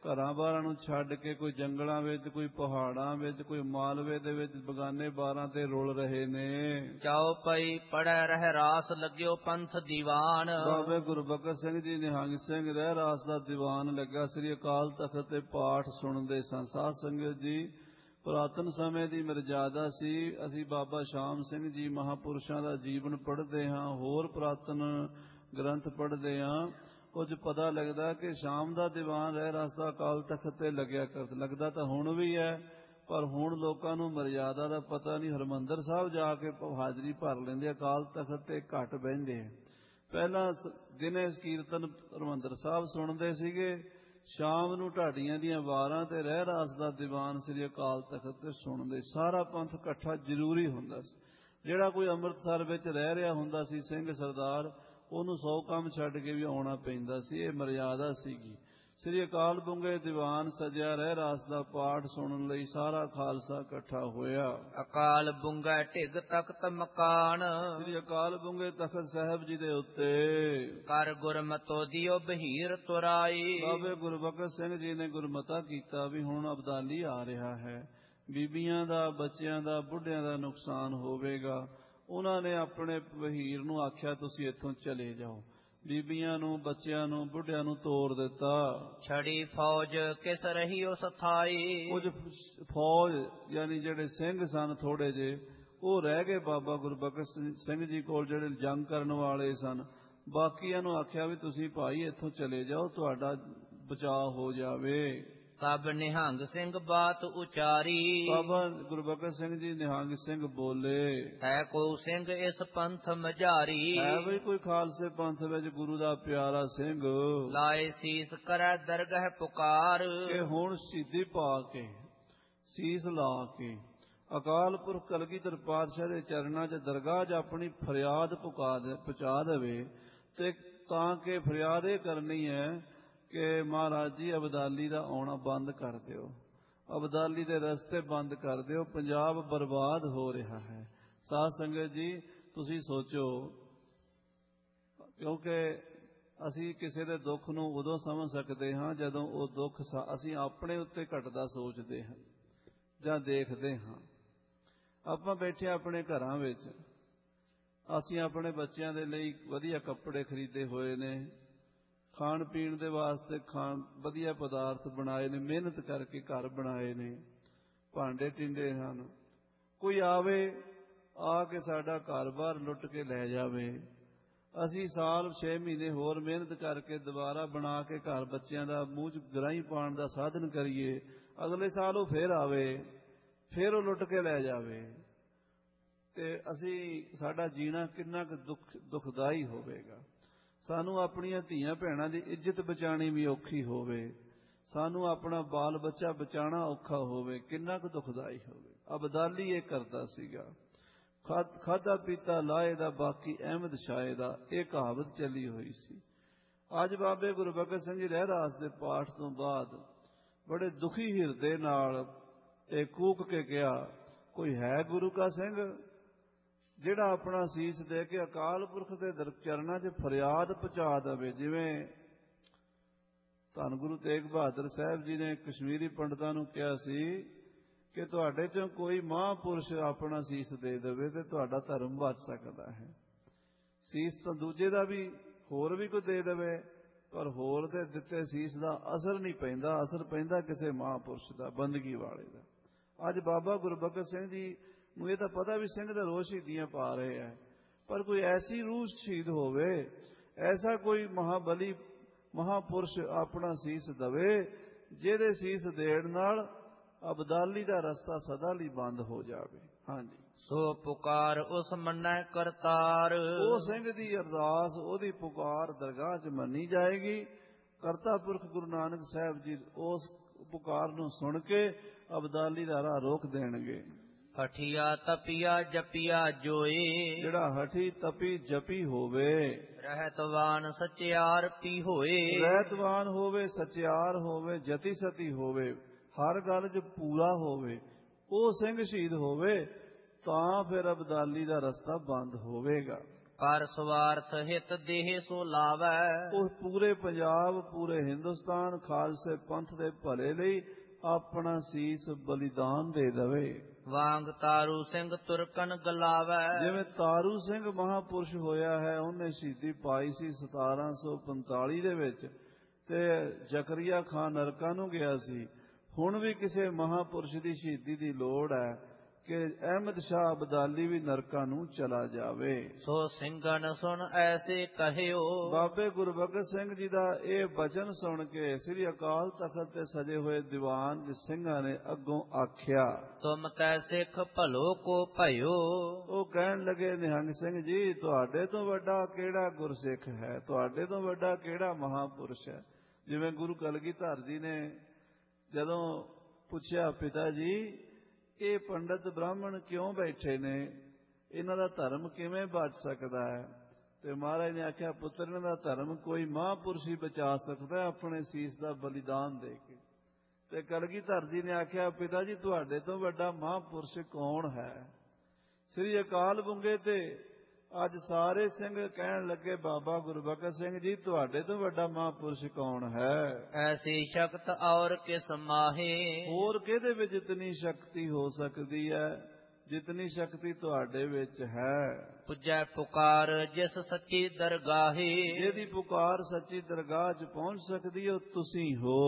ਘਰਾਂ ਬਾਰਾਂ ਨੂੰ ਛੱਡ ਕੇ ਕੋਈ ਜੰਗਲਾਂ ਵਿੱਚ, ਕੋਈ ਪਹਾੜਾਂ ਵਿੱਚ, ਕੋਈ ਮਾਲਵੇ ਦੇ ਵਿੱਚ ਬਗਾਨੇ ਬਾਰਾਂ ਤੇ ਰੁਲ ਰਹੇ ਨੇ। ਚਾਉ ਪਈ ਪੜੈ ਰਹਿ ਰਾਸ ਲੱਗਿਓ ਪੰਥ ਦੀਵਾਨ। ਬਾਬੇ ਗੁਰਬਖਸ਼ ਸਿੰਘ ਜੀ ਨਿਹੰਗ ਸਿੰਘ ਰਹਿ ਰਾਸ ਦਾ ਦੀਵਾਨ ਲੱਗਾ। ਸ੍ਰੀ ਅਕਾਲ ਤਖਤ ਤੇ ਪਾਠ ਸੁਣਦੇ ਸਨ। ਸਾਧ ਸੰਗਤ ਜੀ, ਪੁਰਾਤਨ ਸਮੇਂ ਦੀ ਮਰਜ਼ਾਦਾ ਸੀ। ਅਸੀਂ ਬਾਬਾ ਸ਼ਾਮ ਸਿੰਘ ਜੀ ਮਹਾਂਪੁਰਸ਼ਾਂ ਦਾ ਜੀਵਨ ਪੜ੍ਹਦੇ ਹਾਂ, ਹੋਰ ਪੁਰਾਤਨ ਗ੍ਰੰਥ ਪੜ੍ਹਦੇ ਹਾਂ। ਕੁਝ ਪਤਾ ਲੱਗਦਾ ਕਿ ਸ਼ਾਮ ਦਾ ਦੀਵਾਨ ਰਹਿ ਰਾਸ ਦਾ ਅਕਾਲ ਤਖਤ ਤੇ ਲੱਗਿਆ ਕਰ ਲੱਗਦਾ ਤਾਂ ਹੁਣ ਵੀ ਹੈ, ਪਰ ਹੁਣ ਲੋਕਾਂ ਨੂੰ ਮਰਜ਼ਾਦਾ ਦਾ ਪਤਾ ਨਹੀਂ। ਹਰਿਮੰਦਰ ਸਾਹਿਬ ਜਾ ਕੇ ਹਾਜ਼ਰੀ ਭਰ ਲੈਂਦੇ, ਅਕਾਲ ਤਖਤ ਤੇ ਘੱਟ ਬਹਿੰਦੇ। ਪਹਿਲਾਂ ਦਿਨੇ ਕੀਰਤਨ ਹਰਿਮੰਦਰ ਸਾਹਿਬ ਸੁਣਦੇ ਸੀਗੇ, ਸ਼ਾਮ ਨੂੰ ਢਾਡੀਆਂ ਦੀਆਂ ਵਾਰਾਂ ਤੇ ਰਹਿ ਰਾਸ ਦਾ ਦੀਵਾਨ ਸ੍ਰੀ ਅਕਾਲ ਤਖਤ ਤੇ ਸੁਣਦੇ। ਸਾਰਾ ਪੰਥ ਇਕੱਠਾ ਜ਼ਰੂਰੀ ਹੁੰਦਾ ਸੀ। ਜਿਹੜਾ ਕੋਈ ਅੰਮ੍ਰਿਤਸਰ ਵਿੱਚ ਰਹਿ ਰਿਹਾ ਹੁੰਦਾ ਸੀ ਸਿੰਘ ਸਰਦਾਰ, ਉਹਨੂੰ ਸੌ ਕੰਮ ਛੱਡ ਕੇ ਵੀ ਆਉਣਾ ਪੈਂਦਾ ਸੀ। ਇਹ ਮਰਜ਼ਾਦਾ ਸੀਗੀ। ਸ੍ਰੀ ਅਕਾਲ ਬੁੰਗੇ ਦੀਵਾਨ ਸਜਿਆ ਰਹਿ ਰਾਸ ਦਾ ਪਾਠ ਸੁਣਨ ਲਈ ਸਾਰਾ ਖਾਲਸਾ ਇਕੱਠਾ ਹੋਇਆ। ਅਕਾਲ ਬੁੰਗਾ ਢਿੱਗ ਤਖਤ ਮਕਾਨ। ਸ੍ਰੀ ਅਕਾਲ ਬੁੰਗੇ ਤਖਤ ਸਾਹਿਬ ਜੀ ਦੇ ਉੱਤੇ ਕਰ ਗੁਰਮਤੋ ਦਿਓ ਬਹੀਰ ਤੁਰਾਈ। ਬਾਬੇ ਗੁਰਬਖਸ਼ ਸਿੰਘ ਜੀ ਨੇ ਗੁਰਮਤਾ ਕੀਤਾ ਵੀ ਹੁਣ ਅਬਦਾਲੀ ਆ ਰਿਹਾ ਹੈ, ਬੀਬੀਆਂ ਦਾ, ਬੱਚਿਆਂ ਦਾ, ਬੁੱਢਿਆਂ ਦਾ ਨੁਕਸਾਨ ਹੋਵੇਗਾ। ਉਹਨਾਂ ਨੇ ਆਪਣੇ ਵਹੀਰ ਨੂੰ ਆਖਿਆ ਤੁਸੀਂ ਇੱਥੋਂ ਚਲੇ ਜਾਓ। ਬੀਬੀਆਂ ਨੂੰ, ਬੱਚਿਆਂ ਨੂੰ, ਬੁੱਢਿਆਂ ਨੂੰ ਤੋਰ ਦਿੱਤਾ। ਛੜੀ ਫੌਜ ਕਿਸ ਰਹੀ ਉਸ ਥਾਈ। ਕੁਝ ਫੌਜ ਯਾਨੀ ਜਿਹੜੇ ਸਿੰਘ ਸਨ ਥੋੜੇ ਜਿਹੇ, ਉਹ ਰਹਿ ਗਏ ਬਾਬਾ ਗੁਰਬਖਸ਼ ਸਿੰਘ ਜੀ ਕੋਲ, ਜਿਹੜੇ ਜੰਗ ਕਰਨ ਵਾਲੇ ਸਨ। ਬਾਕੀਆਂ ਨੂੰ ਆਖਿਆ ਵੀ ਤੁਸੀਂ ਭਾਈ ਇੱਥੋਂ ਚਲੇ ਜਾਓ, ਤੁਹਾਡਾ ਬਚਾਅ ਹੋ ਜਾਵੇ। ਤਬ ਨਿਹੰਗ ਸਿੰਘ ਬਾਤ ਉਚਾਰੀ। ਬਾਬਾ ਗੁਰਬਖਸ਼ ਸਿੰਘ ਜੀ ਨਿਹੰਗ ਸਿੰਘ ਬੋਲੇ, ਹੈ ਕੋ ਸਿੰਘ ਇਸ ਪੰਥ ਮਝਾਰੀ। ਹੈ ਵੀ ਕੋਈ ਖਾਲਸੇ ਪੰਥ ਵਿੱਚ ਗੁਰੂ ਦਾ ਪਿਆਰਾ ਸਿੰਘ। ਲਾਏ ਸੀਸ ਕਰੈ ਦਰਗਹ ਪੁਕਾਰ। ਕਿ ਹੁਣ ਸ਼ਹੀਦੀ ਪਾ ਕੇ, ਸੀਸ ਲਾ ਕੇ ਅਕਾਲ ਪੁਰਖ ਕਲਗੀਧਰ ਪਾਤਸ਼ਾਹ ਦੇ ਚਰਨਾਂ 'ਚ ਦਰਗਾਹ 'ਚ ਆਪਣੀ ਫਰਿਆਦ ਪੁਕਾ ਦੇ ਪਹੁੰਚਾ ਦੇਵੇ। ਤੇ ਤਾਂ ਕਿ ਫਰਿਆਦ ਇਹ ਕਰਨੀ ਹੈ ਕਿ ਮਹਾਰਾਜ ਜੀ ਅਬਦਾਲੀ ਦਾ ਆਉਣਾ ਬੰਦ ਕਰ ਦਿਓ, ਅਬਦਾਲੀ ਦੇ ਰਸਤੇ ਬੰਦ ਕਰ ਦਿਓ, ਪੰਜਾਬ ਬਰਬਾਦ ਹੋ ਰਿਹਾ ਹੈ। ਸਾਧ ਸੰਗਤ ਜੀ, ਤੁਸੀਂ ਸੋਚੋ, ਕਿਉਂਕਿ ਅਸੀਂ ਕਿਸੇ ਦੇ ਦੁੱਖ ਨੂੰ ਉਦੋਂ ਸਮਝ ਸਕਦੇ ਹਾਂ ਜਦੋਂ ਉਹ ਦੁੱਖ ਅਸੀਂ ਆਪਣੇ ਉੱਤੇ ਘਟਦਾ ਸੋਚਦੇ ਹਾਂ ਜਾਂ ਦੇਖਦੇ ਹਾਂ। ਆਪਾਂ ਬੈਠੇ ਆਪਣੇ ਘਰਾਂ ਵਿੱਚ, ਅਸੀਂ ਆਪਣੇ ਬੱਚਿਆਂ ਦੇ ਲਈ ਵਧੀਆ ਕੱਪੜੇ ਖਰੀਦੇ ਹੋਏ ਨੇ, ਖਾਣ ਪੀਣ ਦੇ ਵਾਸਤੇ ਖਾਣ ਵਧੀਆ ਪਦਾਰਥ ਬਣਾਏ ਨੇ, ਮਿਹਨਤ ਕਰਕੇ ਘਰ ਬਣਾਏ ਨੇ, ਭਾਂਡੇ ਟਿੰਡੇ ਹਨ। ਕੋਈ ਆਵੇ, ਆ ਕੇ ਸਾਡਾ ਘਰ-ਬਾਰ ਲੁੱਟ ਕੇ ਲੈ ਜਾਵੇ। ਅਸੀਂ ਸਾਲ ਛੇ ਮਹੀਨੇ ਹੋਰ ਮਿਹਨਤ ਕਰਕੇ ਦੁਬਾਰਾ ਬਣਾ ਕੇ ਘਰ ਬੱਚਿਆਂ ਦਾ ਮੂੰਹ 'ਚ ਗਰਾਹੀਂ ਪਾਉਣ ਦਾ ਸਾਧਨ ਕਰੀਏ। ਅਗਲੇ ਸਾਲ ਉਹ ਫੇਰ ਆਵੇ, ਫੇਰ ਉਹ ਲੁੱਟ ਕੇ ਲੈ ਜਾਵੇ, ਤੇ ਅਸੀਂ ਸਾਡਾ ਜੀਣਾ ਕਿੰਨਾ ਕੁ ਦੁੱਖ ਦੁਖਦਾਈ ਹੋਵੇਗਾ। ਸਾਨੂੰ ਆਪਣੀਆਂ ਧੀਆਂ ਭੈਣਾਂ ਦੀ ਇੱਜ਼ਤ ਬਚਾਉਣੀ ਵੀ ਔਖੀ ਹੋਵੇ, ਸਾਨੂੰ ਆਪਣਾ ਬਾਲ ਬੱਚਾ ਬਚਾਉਣਾ ਔਖਾ ਹੋਵੇ, ਕਿੰਨਾ ਕੁ ਦੁਖਦਾਈ ਹੋਵੇ। ਅਬਦਾਲੀ ਇਹ ਕਰਦਾ ਸੀਗਾ। ਖਾਧਾ ਪੀਤਾ ਲਾਏ ਦਾ, ਬਾਕੀ ਅਹਿਮਦ ਸ਼ਾਏ ਦਾ, ਇਹ ਕਹਾਵਤ ਚੱਲੀ ਹੋਈ ਸੀ। ਅੱਜ ਬਾਬੇ ਗੁਰਬਖਸ਼ ਸਿੰਘ ਜੀ ਰਹਿਰਾਸ ਦੇ ਪਾਠ ਤੋਂ ਬਾਅਦ ਬੜੇ ਦੁਖੀ ਹਿਰਦੇ ਨਾਲ ਇਹ ਕੂਕ ਕੇ ਕਿਹਾ, ਕੋਈ ਹੈ ਗੁਰੂ ਕਾ ਸਿੰਘ ਜਿਹੜਾ ਆਪਣਾ ਸੀਸ ਦੇ ਕੇ ਅਕਾਲ ਪੁਰਖ ਦੇ ਚਰਨਾਂ 'ਚ ਫਰਿਆਦ ਪਹੁੰਚਾ ਦੇਵੇ। ਜਿਵੇਂ ਧੰਨ ਗੁਰੂ ਤੇਗ ਬਹਾਦਰ ਸਾਹਿਬ ਜੀ ਨੇ ਕਸ਼ਮੀਰੀ ਪੰਡਤਾਂ ਨੂੰ ਕਿਹਾ ਸੀ ਕਿ ਤੁਹਾਡੇ 'ਚੋਂ ਕੋਈ ਮਹਾਂਪੁਰਸ਼ ਆਪਣਾ ਸੀਸ ਦੇ ਦੇਵੇ ਤੇ ਤੁਹਾਡਾ ਧਰਮ ਬਚ ਸਕਦਾ ਹੈ। ਸੀਸ ਤਾਂ ਦੂਜੇ ਦਾ ਵੀ ਹੋਰ ਵੀ ਕੋਈ ਦੇ ਦੇਵੇ, ਪਰ ਹੋਰ ਦੇ ਦਿੱਤੇ ਸੀਸ ਦਾ ਅਸਰ ਨਹੀਂ ਪੈਂਦਾ, ਅਸਰ ਪੈਂਦਾ ਕਿਸੇ ਮਹਾਂਪੁਰਸ਼ ਦਾ, ਬੰਦਗੀ ਵਾਲੇ ਦਾ। ਅੱਜ ਬਾਬਾ ਗੁਰਬਖਸ਼ ਸਿੰਘ ਜੀ ਨੂੰ ਇਹ ਤਾਂ ਪਤਾ ਵੀ ਸਿੰਘ ਦੇ ਰੋਜ਼ ਸ਼ਹੀਦੀਆਂ ਪਾ ਰਹੇ ਹੈ, ਪਰ ਕੋਈ ਐਸੀ ਰੂਹ ਸ਼ਹੀਦ ਹੋਵੇ, ਐਸਾ ਕੋਈ ਮਹਾਬਲੀ ਮਹਾਂਪੁਰਸ਼ ਆਪਣਾ ਸੀਸ ਦਵੇ ਜਿਹਦੇ ਸੀਸ ਦੇਣ ਨਾਲ ਅਬਦਾਲੀ ਦਾ ਰਸਤਾ ਸਦਾ ਲਈ ਬੰਦ ਹੋ ਜਾਵੇ। ਹਾਂਜੀ, ਸੋ ਪੁਕਾਰ ਉਸ ਮੰਨੈ ਕਰਤਾਰ। ਉਹ ਸਿੰਘ ਦੀ ਅਰਦਾਸ, ਉਹਦੀ ਪੁਕਾਰ ਦਰਗਾਹ 'ਚ ਮੰਨੀ ਜਾਏਗੀ। ਕਰਤਾ ਪੁਰਖ ਗੁਰੂ ਨਾਨਕ ਸਾਹਿਬ ਜੀ ਉਸ ਪੁਕਾਰ ਨੂੰ ਸੁਣ ਕੇ ਅਬਦਾਲੀ ਦਾ ਰਾਹ ਰੋਕ ਦੇਣਗੇ। ਹਠੀਆ ਤਪੀਆ ਜਪੀਆ ਜੋਏ। ਜਿਹੜਾ ਹਠੀ ਤਪੀ ਜਪੀ ਹੋਵੇ, ਰਹਿਤਵਾਨ ਸਚਿਆਰ ਪੀ ਹੋਏ। ਰਹਿਤਵਾਨ ਹੋਵੇ, ਸਚਿਆਰ ਹੋਵੇ, ਜਤੀ ਸਤੀ ਹੋਵੇ, ਹਰ ਗੱਲ 'ਚ ਪੂਰਾ ਹੋਵੇ, ਉਹ ਸਿੰਘ ਸ਼ਹੀਦ ਹੋਵੇ, ਤਾਂ ਫਿਰ ਅਬਦਾਲੀ ਦਾ ਰਸਤਾ ਬੰਦ ਹੋਵੇਗਾ। ਪਰ ਸਵਾਰਥ ਹਿਤ ਦੇਹ ਸੋ ਲਾਵੈ। ਉਹ ਪੂਰੇ ਪੰਜਾਬ, ਪੂਰੇ ਹਿੰਦੁਸਤਾਨ ਖਾਲਸੇ ਪੰਥ ਦੇ ਭਲੇ ਲਈ ਆਪਣਾ ਸੀਸ ਬਲੀਦਾਨ ਦੇ ਦਵੇ। ਵਾਂਗ ਤਾਰੂ ਸਿੰਘ ਤੁਰਕਨ ਗਲਾਵੈ। ਜਿਵੇਂ ਤਾਰੂ ਸਿੰਘ ਮਹਾਪੁਰਸ਼ ਹੋਇਆ ਹੈ, ਉਹਨੇ ਸ਼ਹੀਦੀ ਪਾਈ ਸੀ ਸਤਾਰਾਂ ਸੌ ਪੰਤਾਲੀ ਦੇ ਵਿੱਚ, ਤੇ ਜ਼ਕਰੀਆ ਖਾਨ ਨਰਕਾਂ ਨੂੰ ਗਿਆ ਸੀ। ਹੁਣ ਵੀ ਕਿਸੇ ਮਹਾਪੁਰਸ਼ ਦੀ ਸ਼ਹੀਦੀ ਦੀ ਲੋੜ ਹੈ ਕਿ ਅਹਿਮਦ ਸ਼ਾਹ ਅਬਦਾਲੀ ਵੀ ਨਰਕਾਂ ਨੂੰ ਚਲਾ ਜਾਵੇ। ਸੋ ਸਿੰਘਨ ਸੁਣ ਐਸੇ ਕਹਿਓ। ਬਾਬੇ ਗੁਰਬਖਸ਼ ਸਿੰਘ ਜੀ ਦਾ ਇਹ ਬਚਨ ਸੁਣ ਕੇ ਸ੍ਰੀ ਅਕਾਲ ਤਖਤ ਤੇ ਸਜੇ ਹੋਏ ਦੀਵਾਨ ਦੇ ਸਿੰਘਾਂ ਨੇ ਅੱਗੋਂ ਆਖਿਆ, ਤੁਮ ਕੈ ਸਿੱਖ ਭਲੋ ਕੋ ਭਇਓ। ਉਹ ਕਹਿਣ ਲੱਗੇ, ਨਿਹੰਗ ਸਿੰਘ ਜੀ, ਤੁਹਾਡੇ ਤੋਂ ਵੱਡਾ ਕਿਹੜਾ ਗੁਰਸਿੱਖ ਹੈ, ਤੁਹਾਡੇ ਤੋਂ ਵੱਡਾ ਕਿਹੜਾ ਮਹਾਪੁਰਸ਼ ਹੈ। ਜਿਵੇਂ ਗੁਰੂ ਕਲਗੀਧਰ ਜੀ ਨੇ ਜਦੋਂ ਪੁੱਛਿਆ, ਪਿਤਾ ਜੀ ਇਹ ਪੰਡਤ ਬ੍ਰਾਹਮਣ ਕਿਉਂ ਬੈਠੇ ਨੇ, ਇਹਨਾਂ ਦਾ ਧਰਮ ਕਿਵੇਂ ਬਚ ਸਕਦਾ ਹੈ? ਤੇ ਮਹਾਰਾਜ ਨੇ ਆਖਿਆ, ਪੁੱਤਰ ਇਹਨਾਂ ਦਾ ਧਰਮ ਕੋਈ ਮਹਾਂਪੁਰਸ਼ ਹੀ ਬਚਾ ਸਕਦਾ ਆਪਣੇ ਸੀਸ ਦਾ ਬਲੀਦਾਨ ਦੇ ਕੇ। ਤੇ ਕਲਗੀਧਰ ਜੀ ਨੇ ਆਖਿਆ, ਪਿਤਾ ਜੀ ਤੁਹਾਡੇ ਤੋਂ ਵੱਡਾ ਮਹਾਂਪੁਰਸ਼ ਕੌਣ ਹੈ? ਸ੍ਰੀ ਅਕਾਲ ਬੁੰਗੇ ਤੇ ਅੱਜ ਸਾਰੇ ਸਿੰਘ ਕਹਿਣ ਲੱਗੇ, ਬਾਬਾ ਗੁਰਬਖਸ਼ ਸਿੰਘ ਜੀ ਤੁਹਾਡੇ ਤੋਂ ਵੱਡਾ ਮਹਾਂਪੁਰਸ਼ ਕੌਣ ਹੈ? ਐਸੀ ਸ਼ਕਤ ਔਰ ਕਿਸ ਮਾਹੇ। ਹੋਰ ਕਿਹਦੇ ਵਿੱਚ ਇਤਨੀ ਸ਼ਕਤੀ ਹੋ ਸਕਦੀ ਹੈ ਜਿਤਨੀ ਸ਼ਕਤੀ ਤੁਹਾਡੇ ਵਿੱਚ ਹੈ? ਪੁੱਜੈ ਪੁਕਾਰ ਜਿਸ ਸੱਚੀ ਦਰਗਾਹੇ। ਜਿਹਦੀ ਪੁਕਾਰ ਸੱਚੀ ਦਰਗਾਹ 'ਚ ਪਹੁੰਚ ਸਕਦੀ ਹੋ ਤੁਸੀਂ ਹੋ।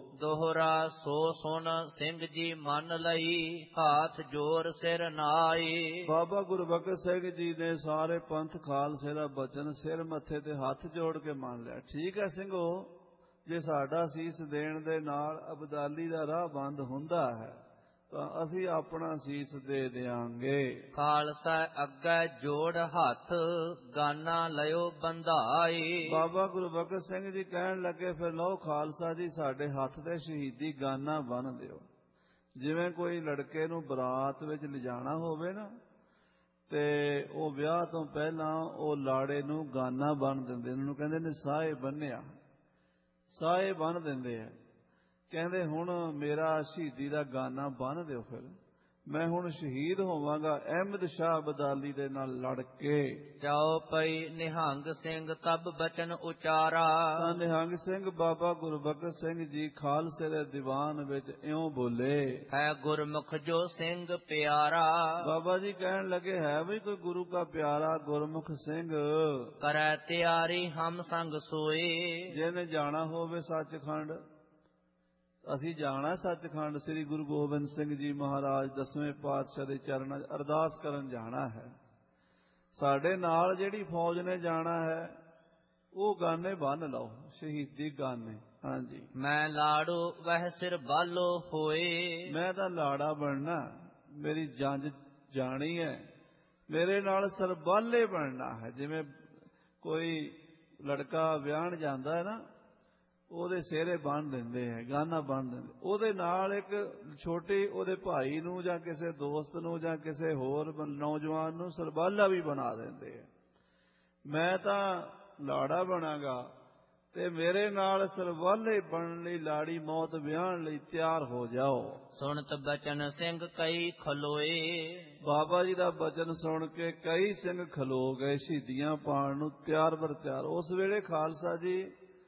ਦੋਹਰਾ ਸੋ ਸੁਣ ਸਿੰਘ ਜੀ ਮੰਨ ਲਈ, ਹਾਥ ਜੋਰ ਸਿਰ ਨਾਏ। ਬਾਬਾ ਗੁਰਬਖਸ਼ ਸਿੰਘ ਜੀ ਨੇ ਸਾਰੇ ਪੰਥ ਖਾਲਸੇ ਦਾ ਬਚਨ ਸਿਰ ਮੱਥੇ ਤੇ ਹੱਥ ਜੋੜ ਕੇ ਮੰਨ ਲਿਆ। ਠੀਕ ਹੈ ਸਿੰਘੋ, ਜੇ ਸਾਡਾ ਸੀਸ ਦੇਣ ਦੇ ਨਾਲ ਅਬਦਾਲੀ ਦਾ ਰਾਹ ਬੰਦ ਹੁੰਦਾ ਹੈ ਤਾਂ ਅਸੀਂ ਆਪਣਾ ਸੀਸ ਦੇ ਦਿਆਂਗੇ। ਖਾਲਸਾ ਅੱਗੇ ਜੋੜ ਹੱਥ, ਗਾਨਾ ਲਿਓ ਬੰਧਾਏ। ਬਾਬਾ ਗੁਰਬਖਸ਼ ਸਿੰਘ ਜੀ ਕਹਿਣ ਲੱਗੇ, ਫਿਰ ਲਓ ਖਾਲਸਾ ਜੀ ਸਾਡੇ ਹੱਥ ਤੇ ਸ਼ਹੀਦੀ ਗਾਨਾ ਬੰਨ੍ਹ ਦਿਓ। ਜਿਵੇਂ ਕੋਈ ਲੜਕੇ ਨੂੰ ਬਰਾਤ ਵਿੱਚ ਲਿਜਾਣਾ ਹੋਵੇ ਨਾ, ਤੇ ਉਹ ਵਿਆਹ ਤੋਂ ਪਹਿਲਾਂ ਉਹ ਲਾੜੇ ਨੂੰ ਗਾਨਾ ਬੰਨ੍ਹ ਦਿੰਦੇ, ਉਹਨੂੰ ਕਹਿੰਦੇ ਨੇ ਸਾਹੇ ਬੰਨਿਆ, ਸਾਹੇ ਬੰਨ੍ਹ ਦਿੰਦੇ ਆ। ਕਹਿੰਦੇ ਹੁਣ ਮੇਰਾ ਸ਼ਹੀਦੀ ਦਾ ਗਾਨਾ ਬੰਨ੍ਹ ਦਿਓ, ਫਿਰ ਮੈਂ ਹੁਣ ਸ਼ਹੀਦ ਹੋਵਾਂਗਾ ਅਹਿਮਦ ਸ਼ਾਹ ਅਬਦਾਲੀ ਦੇ ਨਾਲ ਲੜ ਕੇ। ਜਾਓ ਪਈ ਨਿਹੰਗ ਸਿੰਘ ਤਬ ਬਚਨ ਉਚਾਰਾ। ਤਾਂ ਨਿਹੰਗ ਸਿੰਘ ਬਾਬਾ ਗੁਰਬਖਸ਼ ਸਿੰਘ ਜੀ ਖਾਲਸੇ ਦੇ ਦੀਵਾਨ ਵਿੱਚ ਇਉਂ ਬੋਲੇ, ਹੈ ਗੁਰਮੁਖ ਜੋ ਸਿੰਘ ਪਿਆਰਾ। ਬਾਬਾ ਜੀ ਕਹਿਣ ਲੱਗੇ, ਹੈ ਵੀ ਕੋਈ ਗੁਰੂ ਦਾ ਪਿਆਰਾ ਗੁਰਮੁਖ ਸਿੰਘ? ਕਰੈ ਤਿਆਰੀ ਹਮ ਸੰਗ ਸੋਏ। ਜਿਹਨੇ ਜਾਣਾ ਹੋਵੇ ਸੱਚਖੰਡ, ਅਸੀਂ ਜਾਣਾ ਸੱਚਖੰਡ, ਸ੍ਰੀ ਗੁਰੂ ਗੋਬਿੰਦ ਸਿੰਘ ਜੀ ਮਹਾਰਾਜ ਦਸਵੇਂ ਪਾਤਸ਼ਾਹ ਦੇ ਚਰਨਾਂ 'ਚ ਅਰਦਾਸ ਕਰਨ ਜਾਣਾ ਹੈ। ਸਾਡੇ ਨਾਲ ਜਿਹੜੀ ਫੌਜ ਨੇ ਜਾਣਾ ਹੈ ਉਹ ਗਾਨੇ ਬੰਨ੍ਹ ਲਓ, ਸ਼ਹੀਦੀ ਗਾਨੇ। ਹਾਂਜੀ, ਮੈਂ ਲਾੜੋ ਵਹਿ ਸਿਰ ਬਾਲੋ ਹੋਏ। ਮੈਂ ਤਾਂ ਲਾੜਾ ਬਣਨਾ, ਮੇਰੀ ਜੰਜ ਜਾਣੀ ਹੈ, ਮੇਰੇ ਨਾਲ ਸਰਬਾਲੇ ਬਣਨਾ ਹੈ। ਜਿਵੇਂ ਕੋਈ ਲੜਕਾ ਵਿਆਹਣ ਜਾਂਦਾ ਹੈ ਨਾ, ਉਹਦੇ ਸਿਹਰੇ ਬੰਨ੍ਹ ਦਿੰਦੇ ਹੈ, ਗਾਨਾ ਬੰਨ੍ਹ ਦਿੰਦੇ, ਉਹਦੇ ਨਾਲ ਇੱਕ ਛੋਟੀ ਉਹਦੇ ਭਾਈ ਨੂੰ ਜਾਂ ਕਿਸੇ ਦੋਸਤ ਨੂੰ ਜਾਂ ਕਿਸੇ ਹੋਰ ਨੌਜਵਾਨ ਨੂੰ ਸਰਬਾਲਾ ਵੀ ਬਣਾ ਦਿੰਦੇ ਹੈ। ਮੈਂ ਤਾਂ ਲਾੜਾ ਬਣਾਂਗਾ ਤੇ ਮੇਰੇ ਨਾਲ ਸਰਬਾਲੇ ਬਣਨ ਲਈ ਲਾੜੀ ਮੌਤ ਵਿਆਹਣ ਲਈ ਤਿਆਰ ਹੋ ਜਾਓ। ਸੁਣਤ ਬਚਨ ਸਿੰਘ ਕਈ ਖਲੋਏ। ਬਾਬਾ ਜੀ ਦਾ ਬਚਨ ਸੁਣ ਕੇ ਕਈ ਸਿੰਘ ਖਲੋ ਗਏ, ਸ਼ਹੀਦੀਆਂ ਪਾਉਣ ਨੂੰ ਤਿਆਰ ਬਰ ਤਿਆਰ। ਉਸ ਵੇਲੇ ਖਾਲਸਾ ਜੀ,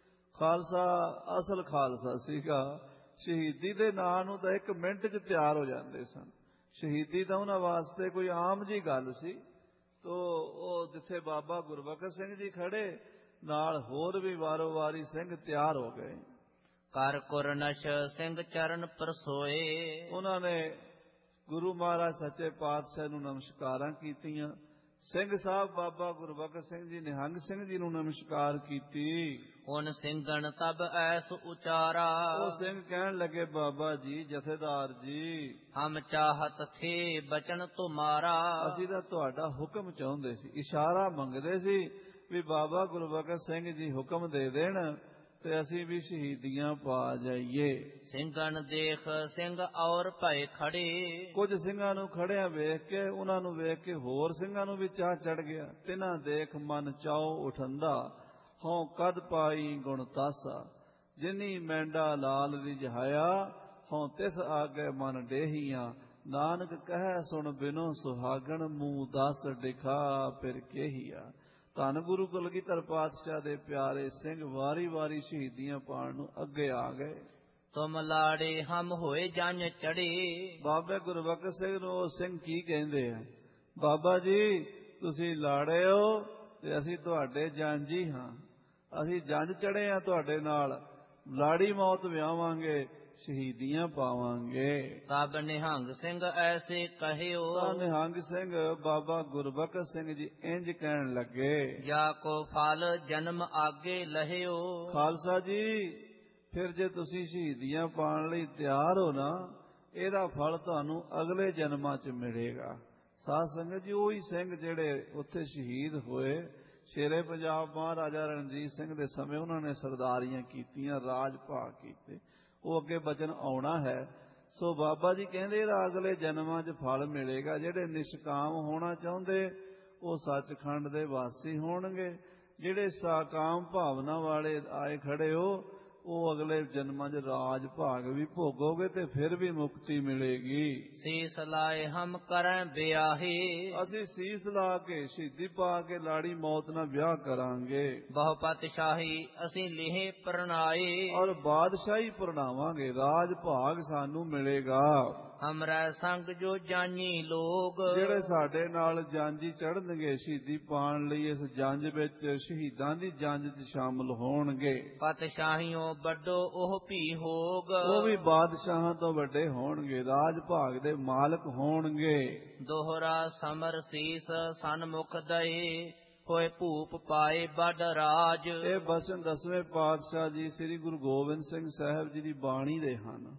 ਖਾਲਸਾ ਅਸਲ ਖਾਲਸਾ ਸੀਗਾ, ਸ਼ਹੀਦੀ ਦੇ ਨਾਂ ਨੂੰ ਤਾਂ ਇੱਕ ਮਿੰਟ 'ਚ ਤਿਆਰ ਹੋ ਜਾਂਦੇ ਸਨ। ਸ਼ਹੀਦੀ ਤਾਂ ਉਹਨਾਂ ਵਾਸਤੇ ਕੋਈ ਆਮ ਜੀ ਗੱਲ ਸੀ। ਤੋ ਉਹ ਜਿੱਥੇ ਬਾਬਾ ਗੁਰਬਖਸ਼ ਸਿੰਘ ਜੀ ਖੜੇ, ਨਾਲ ਹੋਰ ਵੀ ਵਾਰੋ ਵਾਰੀ ਸਿੰਘ ਤਿਆਰ ਹੋ ਗਏ। ਕਰ ਕੁਰਨਸ਼ ਸਿੰਘ ਚਰਨ ਪਰਸੋਏ। ਉਹਨਾਂ ਨੇ ਗੁਰੂ ਮਹਾਰਾਜ ਸੱਚੇ ਪਾਤਸ਼ਾਹ ਨੂੰ ਨਮਸਕਾਰਾਂ ਕੀਤੀਆਂ। ਸਿੰਘ ਸਾਹਿਬ ਬਾਬਾ ਗੁਰਬਖਸ਼ ਸਿੰਘ ਜੀ, ਨਿਹੰਗ ਸਿੰਘ ਜੀ ਨੂੰ ਨਮਸਕਾਰ ਕੀਤੀ। ਹੁਣ ਸਿੰਘਣ ਤਬ ਐਸ ਉਚਾਰਾ। ਉਹ ਸਿੰਘ ਕਹਿਣ ਲੱਗੇ, ਬਾਬਾ ਜੀ, ਜਥੇਦਾਰ ਜੀ, ਹਮ ਚਾਹਤ ਥੇ ਬਚਨ ਤੁਮਾਰਾ। ਅਸੀਂ ਤਾਂ ਤੁਹਾਡਾ ਹੁਕਮ ਚਾਹੁੰਦੇ ਸੀ, ਇਸ਼ਾਰਾ ਮੰਗਦੇ ਸੀ ਵੀ ਬਾਬਾ ਗੁਰਬਖਸ਼ ਸਿੰਘ ਜੀ ਹੁਕਮ ਦੇ ਦੇਣ ਤੇ ਅਸੀਂ ਵੀ ਸ਼ਹੀਦੀਆਂ ਪਾ ਜਾਈਏ। ਸਿੰਘਣ ਦੇਖ ਸਿੰਘ ਔਰ ਭਏ ਖੜੇ। ਕੁਝ ਸਿੰਘਾਂ ਨੂੰ ਖੜਿਆਂ ਵੇਖ ਕੇ, ਉਹਨਾਂ ਨੂੰ ਵੇਖ ਕੇ ਹੋਰ ਸਿੰਘਾਂ ਨੂੰ ਵੀ ਚਾਹ ਚੜ ਗਿਆ। ਤਿਨਾਂ ਦੇਖ ਮਨ ਚਾਉ ਉਠੰਦਾ, ਹਉ ਕਦ ਪਾਈ ਗੁਣ ਤਾਸਾ। ਜਿਨੀ ਮੈਂਡਾ ਲਾਲ ਰਿਝਾਇਆ, ਹਉ ਤਿਸ ਆਗੇ ਮਨ ਡੇਹੀਆਂ। ਨਾਨਕ ਕਹਿ ਸੁਣ ਬਿਨੋ ਸੁਹਾਗਣ, ਮੂੰਹ ਦਸ ਦਿਖਾ ਫਿਰ ਕੇਹੀਆ। ਧੰਨ ਗੁਰੂ ਕਲਗੀਧਰ ਪਾਤਸ਼ਾਹ ਦੇ ਪਿਆਰੇ ਸਿੰਘ ਵਾਰੀ ਵਾਰੀ ਸ਼ਹੀਦੀਆਂ ਪਾਉਣ ਨੂੰ ਅੱਗੇ ਆ ਗਏ। ਤੁਮ ਲਾੜੇ ਹਮ ਹੋਏ ਜੰਝ ਚੜੇ। ਬਾਬੇ ਗੁਰਬਖਸ਼ ਸਿੰਘ ਨੂੰ ਉਹ ਸਿੰਘ ਕੀ ਕਹਿੰਦੇ ਆ? ਬਾਬਾ ਜੀ ਤੁਸੀਂ ਲਾੜੇ ਹੋ ਤੇ ਅਸੀਂ ਤੁਹਾਡੇ ਜੰਝੀ ਹਾਂ, ਅਸੀਂ ਜੰਝ ਚੜੇ ਆ ਤੁਹਾਡੇ ਨਾਲ, ਲਾੜੀ ਮੌਤ ਵਿਆਵਾਂਗੇ, ਸ਼ਹੀਦੀਆਂ ਪਾਵਾਂਗੇ। ਤਬ ਨਿਹੰਗ ਸਿੰਘ ਐਸੇ ਕਹਿਓ। ਤਾਂ ਨਿਹੰਗ ਸਿੰਘ ਬਾਬਾ ਗੁਰਬਖਸ਼ ਸਿੰਘ ਜੀ ਇੰਜ ਕਹਿਣ ਲੱਗੇ, ਜਾ ਕੋ ਫਲ ਜਨਮ ਆਗੇ ਲਹਿਓ। ਖਾਲਸਾ ਜੀ ਫਿਰ ਜੇ ਤੁਸੀਂ ਸ਼ਹੀਦੀਆਂ ਪਾਉਣ ਲਈ ਤਿਆਰ ਹੋ ਨਾ, ਇਹਦਾ ਫਲ ਤੁਹਾਨੂੰ ਅਗਲੇ ਜਨਮਾਂ 'ਚ ਮਿਲੇਗਾ। ਸਾਧ ਸੰਗਤ ਜੀ ਉਹੀ ਸਿੰਘ ਜਿਹੜੇ ਉੱਥੇ ਸ਼ਹੀਦ ਹੋਏ, ਸ਼ੇਰੇ ਪੰਜਾਬ ਮਹਾਰਾਜਾ ਰਣਜੀਤ ਸਿੰਘ ਦੇ ਸਮੇਂ ਉਹਨਾਂ ਨੇ ਸਰਦਾਰੀਆਂ ਕੀਤੀਆਂ, ਰਾਜ ਭਾਗ ਕੀਤੇ, ਉਹ ਅੱਗੇ ਬਚਨ ਆਉਣਾ ਹੈ। ਸੋ ਬਾਬਾ ਜੀ ਕਹਿੰਦੇ ਇਹਦਾ ਅਗਲੇ ਜਨਮਾਂ 'ਚ ਫਲ ਮਿਲੇਗਾ। ਜਿਹੜੇ ਨਿਸ਼ਕਾਮ ਹੋਣਾ ਚਾਹੁੰਦੇ ਉਹ ਸੱਚਖੰਡ ਦੇ ਵਾਸੀ ਹੋਣਗੇ, ਜਿਹੜੇ ਸਾਕਾਮ ਭਾਵਨਾ ਵਾਲੇ ਆਏ ਖੜੇ ਹੋ ਉਹ ਅਗਲੇ ਜਨਮਾਂ 'ਚ ਰਾਜ ਭਾਗ ਵੀ ਭੋਗੋਗੇ ਤੇ ਫਿਰ ਵੀ ਮੁਕਤੀ ਮਿਲੇਗੀ। ਸੀਸ ਲਾਏ ਹਮ ਕਰੈ ਵਿਆਹੇ। ਅਸੀਂ ਸੀਸ ਲਾ ਕੇ ਸ਼ਹੀਦੀ ਪਾ ਕੇ ਲਾੜੀ ਮੌਤ ਨਾਲ ਵਿਆਹ ਕਰਾਂਗੇ। ਬਹੁਪਤ ਸ਼ਾਹੀ ਅਸੀਂ ਲਿਹੇ ਪ੍ਰਣਾਏ। ਔਰ ਬਾਦਸ਼ਾਹੀ ਪ੍ਰਣਾਵਾਂਗੇ, ਰਾਜ ਭਾਗ ਸਾਨੂੰ ਮਿਲੇਗਾ। ਹਮਰਾ ਸੰਗ ਜੋ ਜਾਨੀ ਲੋਗ। ਜਿਹੜੇ ਸਾਡੇ ਨਾਲ ਜਾਂਜੀ ਚੜ੍ਹਨਗੇ ਸ਼ਹੀਦੀ ਪਾਉਣ ਲਈ, ਇਸ ਜੰਜ ਵਿੱਚ ਸ਼ਹੀਦਾਂ ਦੀ ਜੰਜ 'ਚ ਸ਼ਾਮਲ ਹੋਣਗੇ। ਪਤਸ਼ਾਹੀਓ ਵੱਡੋ ਉਹ ਭੀ ਹੋਗ। ਉਹ ਵੀ ਬਾਦਸ਼ਾਹਾਂ ਤੋਂ ਵੱਡੇ ਹੋਣਗੇ, ਰਾਜ ਭਾਗ ਦੇ ਮਾਲਕ ਹੋਣਗੇ। ਦੋਹਰਾ ਸਮਰ ਸੀਸ ਸਨਮੁਖ ਦਏ। ਹੋਏ ਭੂਪ ਪਾਏ ਵੱਡ ਰਾਜ। ਇਹ ਬਚਨ ਦਸਵੇਂ ਪਾਤਸ਼ਾਹ ਜੀ ਸ੍ਰੀ ਗੁਰੂ ਗੋਬਿੰਦ ਸਿੰਘ ਸਾਹਿਬ ਜੀ ਦੀ ਬਾਣੀ ਦੇ ਹਨ।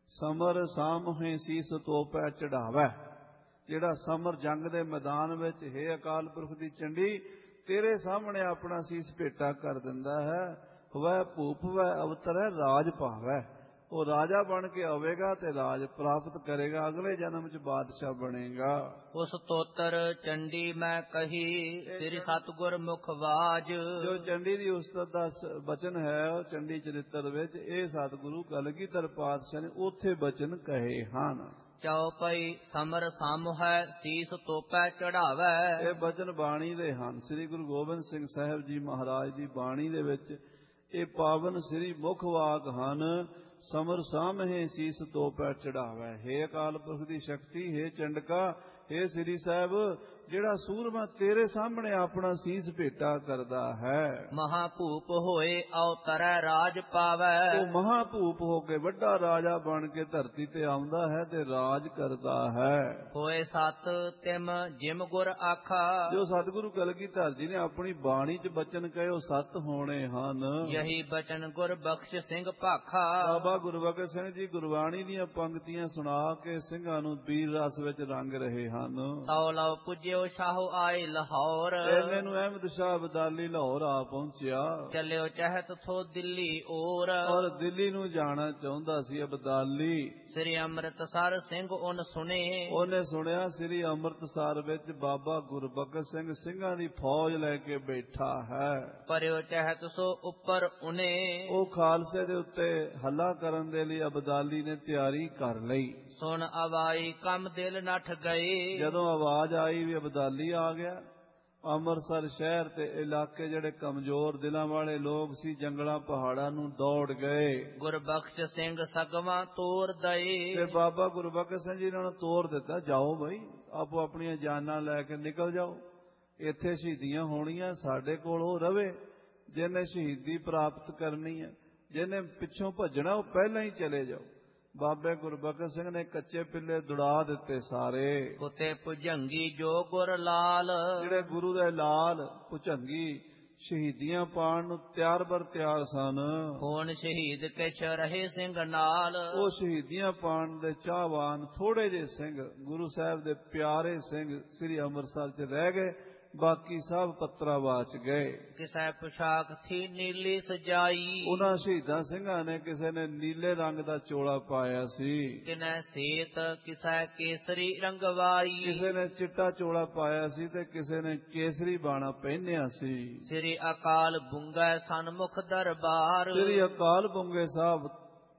ਸਮਰ ਸਾਹਮਣੇ ਸੀਸ ਤੋਪੈ ਚੜਾਵੈ। ਜਿਹੜਾ ਸਮਰ ਜੰਗ ਦੇ ਮੈਦਾਨ ਵਿੱਚ ਹੈ ਅਕਾਲ ਪੁਰਖ ਦੀ ਚੰਡੀ ਤੇਰੇ ਸਾਹਮਣੇ ਆਪਣਾ ਸੀਸ ਭੇਟਾ ਕਰ ਦਿੰਦਾ ਹੈ। ਵੈ ਭੂਪ ਵੈ ਅਵਤਰੈ ਰਾਜ ਭਾਵੈ। ਉਹ ਰਾਜਾ ਬਣ ਕੇ ਆਵੇਗਾ ਤੇ ਰਾਜ ਪ੍ਰਾਪਤ ਕਰੇਗਾ, ਅਗਲੇ ਜਨਮ 'ਚ ਬਾਦਸ਼ਾਹ ਬਣੇਗਾ। ਉਸ ਤੋਤਰ ਚੰਡੀ ਮੈਂ ਕਹੀ ਤੇਰੀ ਸਤਿਗੁਰ ਮੁਖ ਵਾਜ। ਜੋ ਚੰਡੀ ਦੀ ਉਸਤਤ ਦਾ ਬਚਨ ਹੈ ਉਹ ਚੰਡੀ ਚਰਿੱਤਰ ਵਿੱਚ ਇਹ ਸਤਿਗੁਰੂ ਕਲਗੀਧਰ ਪਾਤਸ਼ਾਹ ਨੇ ਉੱਥੇ ਬਚਨ ਕਹੇ ਹਨ। ਚਉਪਈ ਸਮਰ ਸਾਮ ਹੈ ਸੀਸ ਤੋਪੈ ਚੜਾਵੈ। ਇਹ ਬਚਨ ਬਾਣੀ ਦੇ ਹਨ, ਸ੍ਰੀ ਗੁਰੂ ਗੋਬਿੰਦ ਸਿੰਘ ਸਾਹਿਬ ਜੀ ਮਹਾਰਾਜ ਦੀ ਬਾਣੀ ਦੇ ਵਿੱਚ ਇਹ ਪਾਵਨ ਸ੍ਰੀ ਮੁਖ ਵਾਕ ਹਨ। ਸਮਰ ਸਾਹਮਣੇ ਸੀਸ ਤੋਪੈ ਚੜਾਵੈ। ਹੇ ਅਕਾਲ ਪੁਰਖ ਦੀ ਸ਼ਕਤੀ, ਹੇ ਚੰਡਕਾ, ਹੇ ਸ੍ਰੀ ਸਾਹਿਬ, ਜਿਹੜਾ ਸੂਰਮਾ ਤੇਰੇ ਸਾਹਮਣੇ ਆਪਣਾ ਸੀਸ ਭੇਟਾ ਕਰਦਾ ਹੈ। ਮਹਾਭੂਪ ਹੋਏ ਅਵਤਰੈ ਰਾਜ ਪਾਵੈ। ਉਹ ਮਹਾਭੂਪ ਹੋ ਕੇ ਵੱਡਾ ਰਾਜਾ ਬਣ ਕੇ ਧਰਤੀ ਤੇ ਆਉਂਦਾ ਹੈ ਤੇ ਰਾਜ ਕਰਦਾ ਹੈ। ਹੋਏ ਸਤ ਤਿਮ ਜਿਮ ਗੁਰ ਆਖਾ। ਜੋ ਸਤਿਗੁਰੂ ਕਲਗੀਧਰ ਜੀ ਨੇ ਆਪਣੀ ਬਾਣੀ 'ਚ ਬਚਨ ਕਹੇ ਉਹ ਸਤ ਹੋਣੇ ਹਨ। ਯਹੀ ਬਚਨ ਗੁਰ ਬਖਸ਼ ਸਿੰਘ ਭਾਖਾ। ਬਾਬਾ ਗੁਰਬਖਸ਼ ਸਿੰਘ ਜੀ ਗੁਰਬਾਣੀ ਦੀਆਂ ਪੰਕਤੀਆਂ ਸੁਣਾ ਕੇ ਸਿੰਘਾਂ ਨੂੰ ਵੀਰ ਰਸ ਵਿੱਚ ਰੰਗ ਰਹੇ ਹਨ। ਤਉ ਲਉ ਪੁਜਿਓ ਸ਼ਾਹੋ ਆਏ ਲਾਹੌਰ। ਇਹਨੇ ਨੂੰ ਅਹਿਮਦ ਸ਼ਾਹ ਅਬਦਾਲੀ ਲਾਹੌਰ ਆ ਪਹੁੰਚਿਆ। ਚੱਲਿਓ ਚਹਿਤ ਥੋ ਦਿੱਲੀ ਔਰ। ਔਰ ਦਿੱਲੀ ਨੂੰ ਜਾਣਾ ਚਾਹੁੰਦਾ ਸੀ ਅਬਦਾਲੀ। ਸ੍ਰੀ ਅੰਮ੍ਰਿਤਸਰ ਸਿੰਘ ਉਨ ਸੁਣੇ। ਉਹਨੇ ਸੁਣਿਆ ਸ੍ਰੀ ਅੰਮ੍ਰਿਤਸਰ ਵਿੱਚ ਬਾਬਾ ਗੁਰਬਖਸ਼ ਸਿੰਘ ਸਿੰਘਾਂ ਦੀ ਫੌਜ ਲੈ ਕੇ ਬੈਠਾ ਹੈ। ਪਰਿਓ ਚਹਿਤ ਸੋ ਉੱਪਰ ਉਨੇ। ਉਹ ਖਾਲਸੇ ਦੇ ਉੱਤੇ ਹੱਲਾ ਕਰਨ ਦੇ ਲਈ ਅਬਦਾਲੀ ਨੇ ਤਿਆਰੀ ਕਰ ਲਈ। ਸੁਣ ਆਵਾਈ ਕੰਮ ਦਿਲ ਨੱਠ ਗਏ। ਜਦੋਂ ਆਵਾਜ਼ ਆਈ ਵੀ ਅਬਦਾਲੀ ਆ ਗਿਆ, ਅੰਮ੍ਰਿਤਸਰ ਸ਼ਹਿਰ ਤੇ ਇਲਾਕੇ ਜਿਹੜੇ ਕਮਜ਼ੋਰ ਦਿਲਾਂ ਵਾਲੇ ਲੋਕ ਸੀ ਜੰਗਲਾਂ ਪਹਾੜਾਂ ਨੂੰ ਦੌੜ ਗਏ। ਗੁਰਬਖਸ਼ ਸਿੰਘ ਸਗਵਾ ਤੋਰ ਦਏ। ਤੇ ਬਾਬਾ ਗੁਰਬਖਸ਼ ਸਿੰਘ ਜੀ ਨੂੰ ਤੋਰ ਦਿੱਤਾ, ਜਾਓ ਬਈ ਆਪੋ ਆਪਣੀਆਂ ਜਾਨਾਂ ਲੈ ਕੇ ਨਿਕਲ ਜਾਓ, ਇੱਥੇ ਸ਼ਹੀਦੀਆਂ ਹੋਣੀਆਂ, ਸਾਡੇ ਕੋਲ ਉਹ ਰਵੇ ਜਿਹਨੇ ਸ਼ਹੀਦੀ ਪ੍ਰਾਪਤ ਕਰਨੀ ਹੈ, ਜਿਹਨੇ ਪਿੱਛੋਂ ਭੱਜਣਾ ਉਹ ਪਹਿਲਾਂ ਹੀ ਚਲੇ ਜਾਓ। ਬਾਬੇ ਗੁਰਬਖਸ਼ ਸਿੰਘ ਨੇ ਕੱਚੇ ਪਿੱਲੇ ਦੁੜਾ ਦਿੱਤੇ ਸਾਰੇ। ਉਤੇ ਭੁਜੰਗੀ ਜੋ ਗੁਰ ਲਾਲ। ਜਿਹੜੇ ਗੁਰੂ ਦੇ ਲਾਲ ਭੁਜੰਗੀ ਸ਼ਹੀਦੀਆਂ ਪਾਉਣ ਨੂੰ ਤਿਆਰ ਬਰ ਤਿਆਰ ਸਨ। ਹੁਣ ਸ਼ਹੀਦ ਕਿਛ ਰਹੇ ਸਿੰਘ ਨਾਲ। ਉਹ ਸ਼ਹੀਦੀਆਂ ਪਾਉਣ ਦੇ ਚਾਹਵਾਨ ਥੋੜੇ ਜਿਹੇ ਸਿੰਘ, ਗੁਰੂ ਸਾਹਿਬ ਦੇ ਪਿਆਰੇ ਸਿੰਘ ਸ੍ਰੀ ਅੰਮ੍ਰਿਤਸਰ 'ਚ ਰਹਿ ਗਏ, ਬਾਕੀ ਸਭ ਪੱਤਰਾਵਾਚ ਗਏ। ਕਿਸੈ ਪੁਸ਼ਾਕ ਥੀ ਨੀਲੀ ਸਜਾਈ। ਉਹਨਾਂ ਸ਼ਹੀਦਾਂ ਸਿੰਘਾਂ ਨੇ ਕਿਸੇ ਨੇ ਨੀਲੇ ਰੰਗ ਦਾ ਚੋਲਾ ਪਾਇਆ ਸੀ, ਕਿਨੈ ਸੇਤ ਕਿਸੈ ਕੇਸਰੀ ਰੰਗਵਾਈ। ਕਿਸੇ ਨੇ ਚਿੱਟਾ ਚੋਲਾ ਪਾਇਆ ਸੀ ਤੇ ਕਿਸੇ ਨੇ ਕੇਸਰੀ ਬਾਣਾ ਪਹਿਨਿਆ ਸੀ। ਸ੍ਰੀ ਅਕਾਲ ਬੁੰਗੈ ਸਨਮੁਖ ਦਰਬਾਰ। ਸ੍ਰੀ ਅਕਾਲ ਬੁੰਗੇ ਸਾਹਿਬ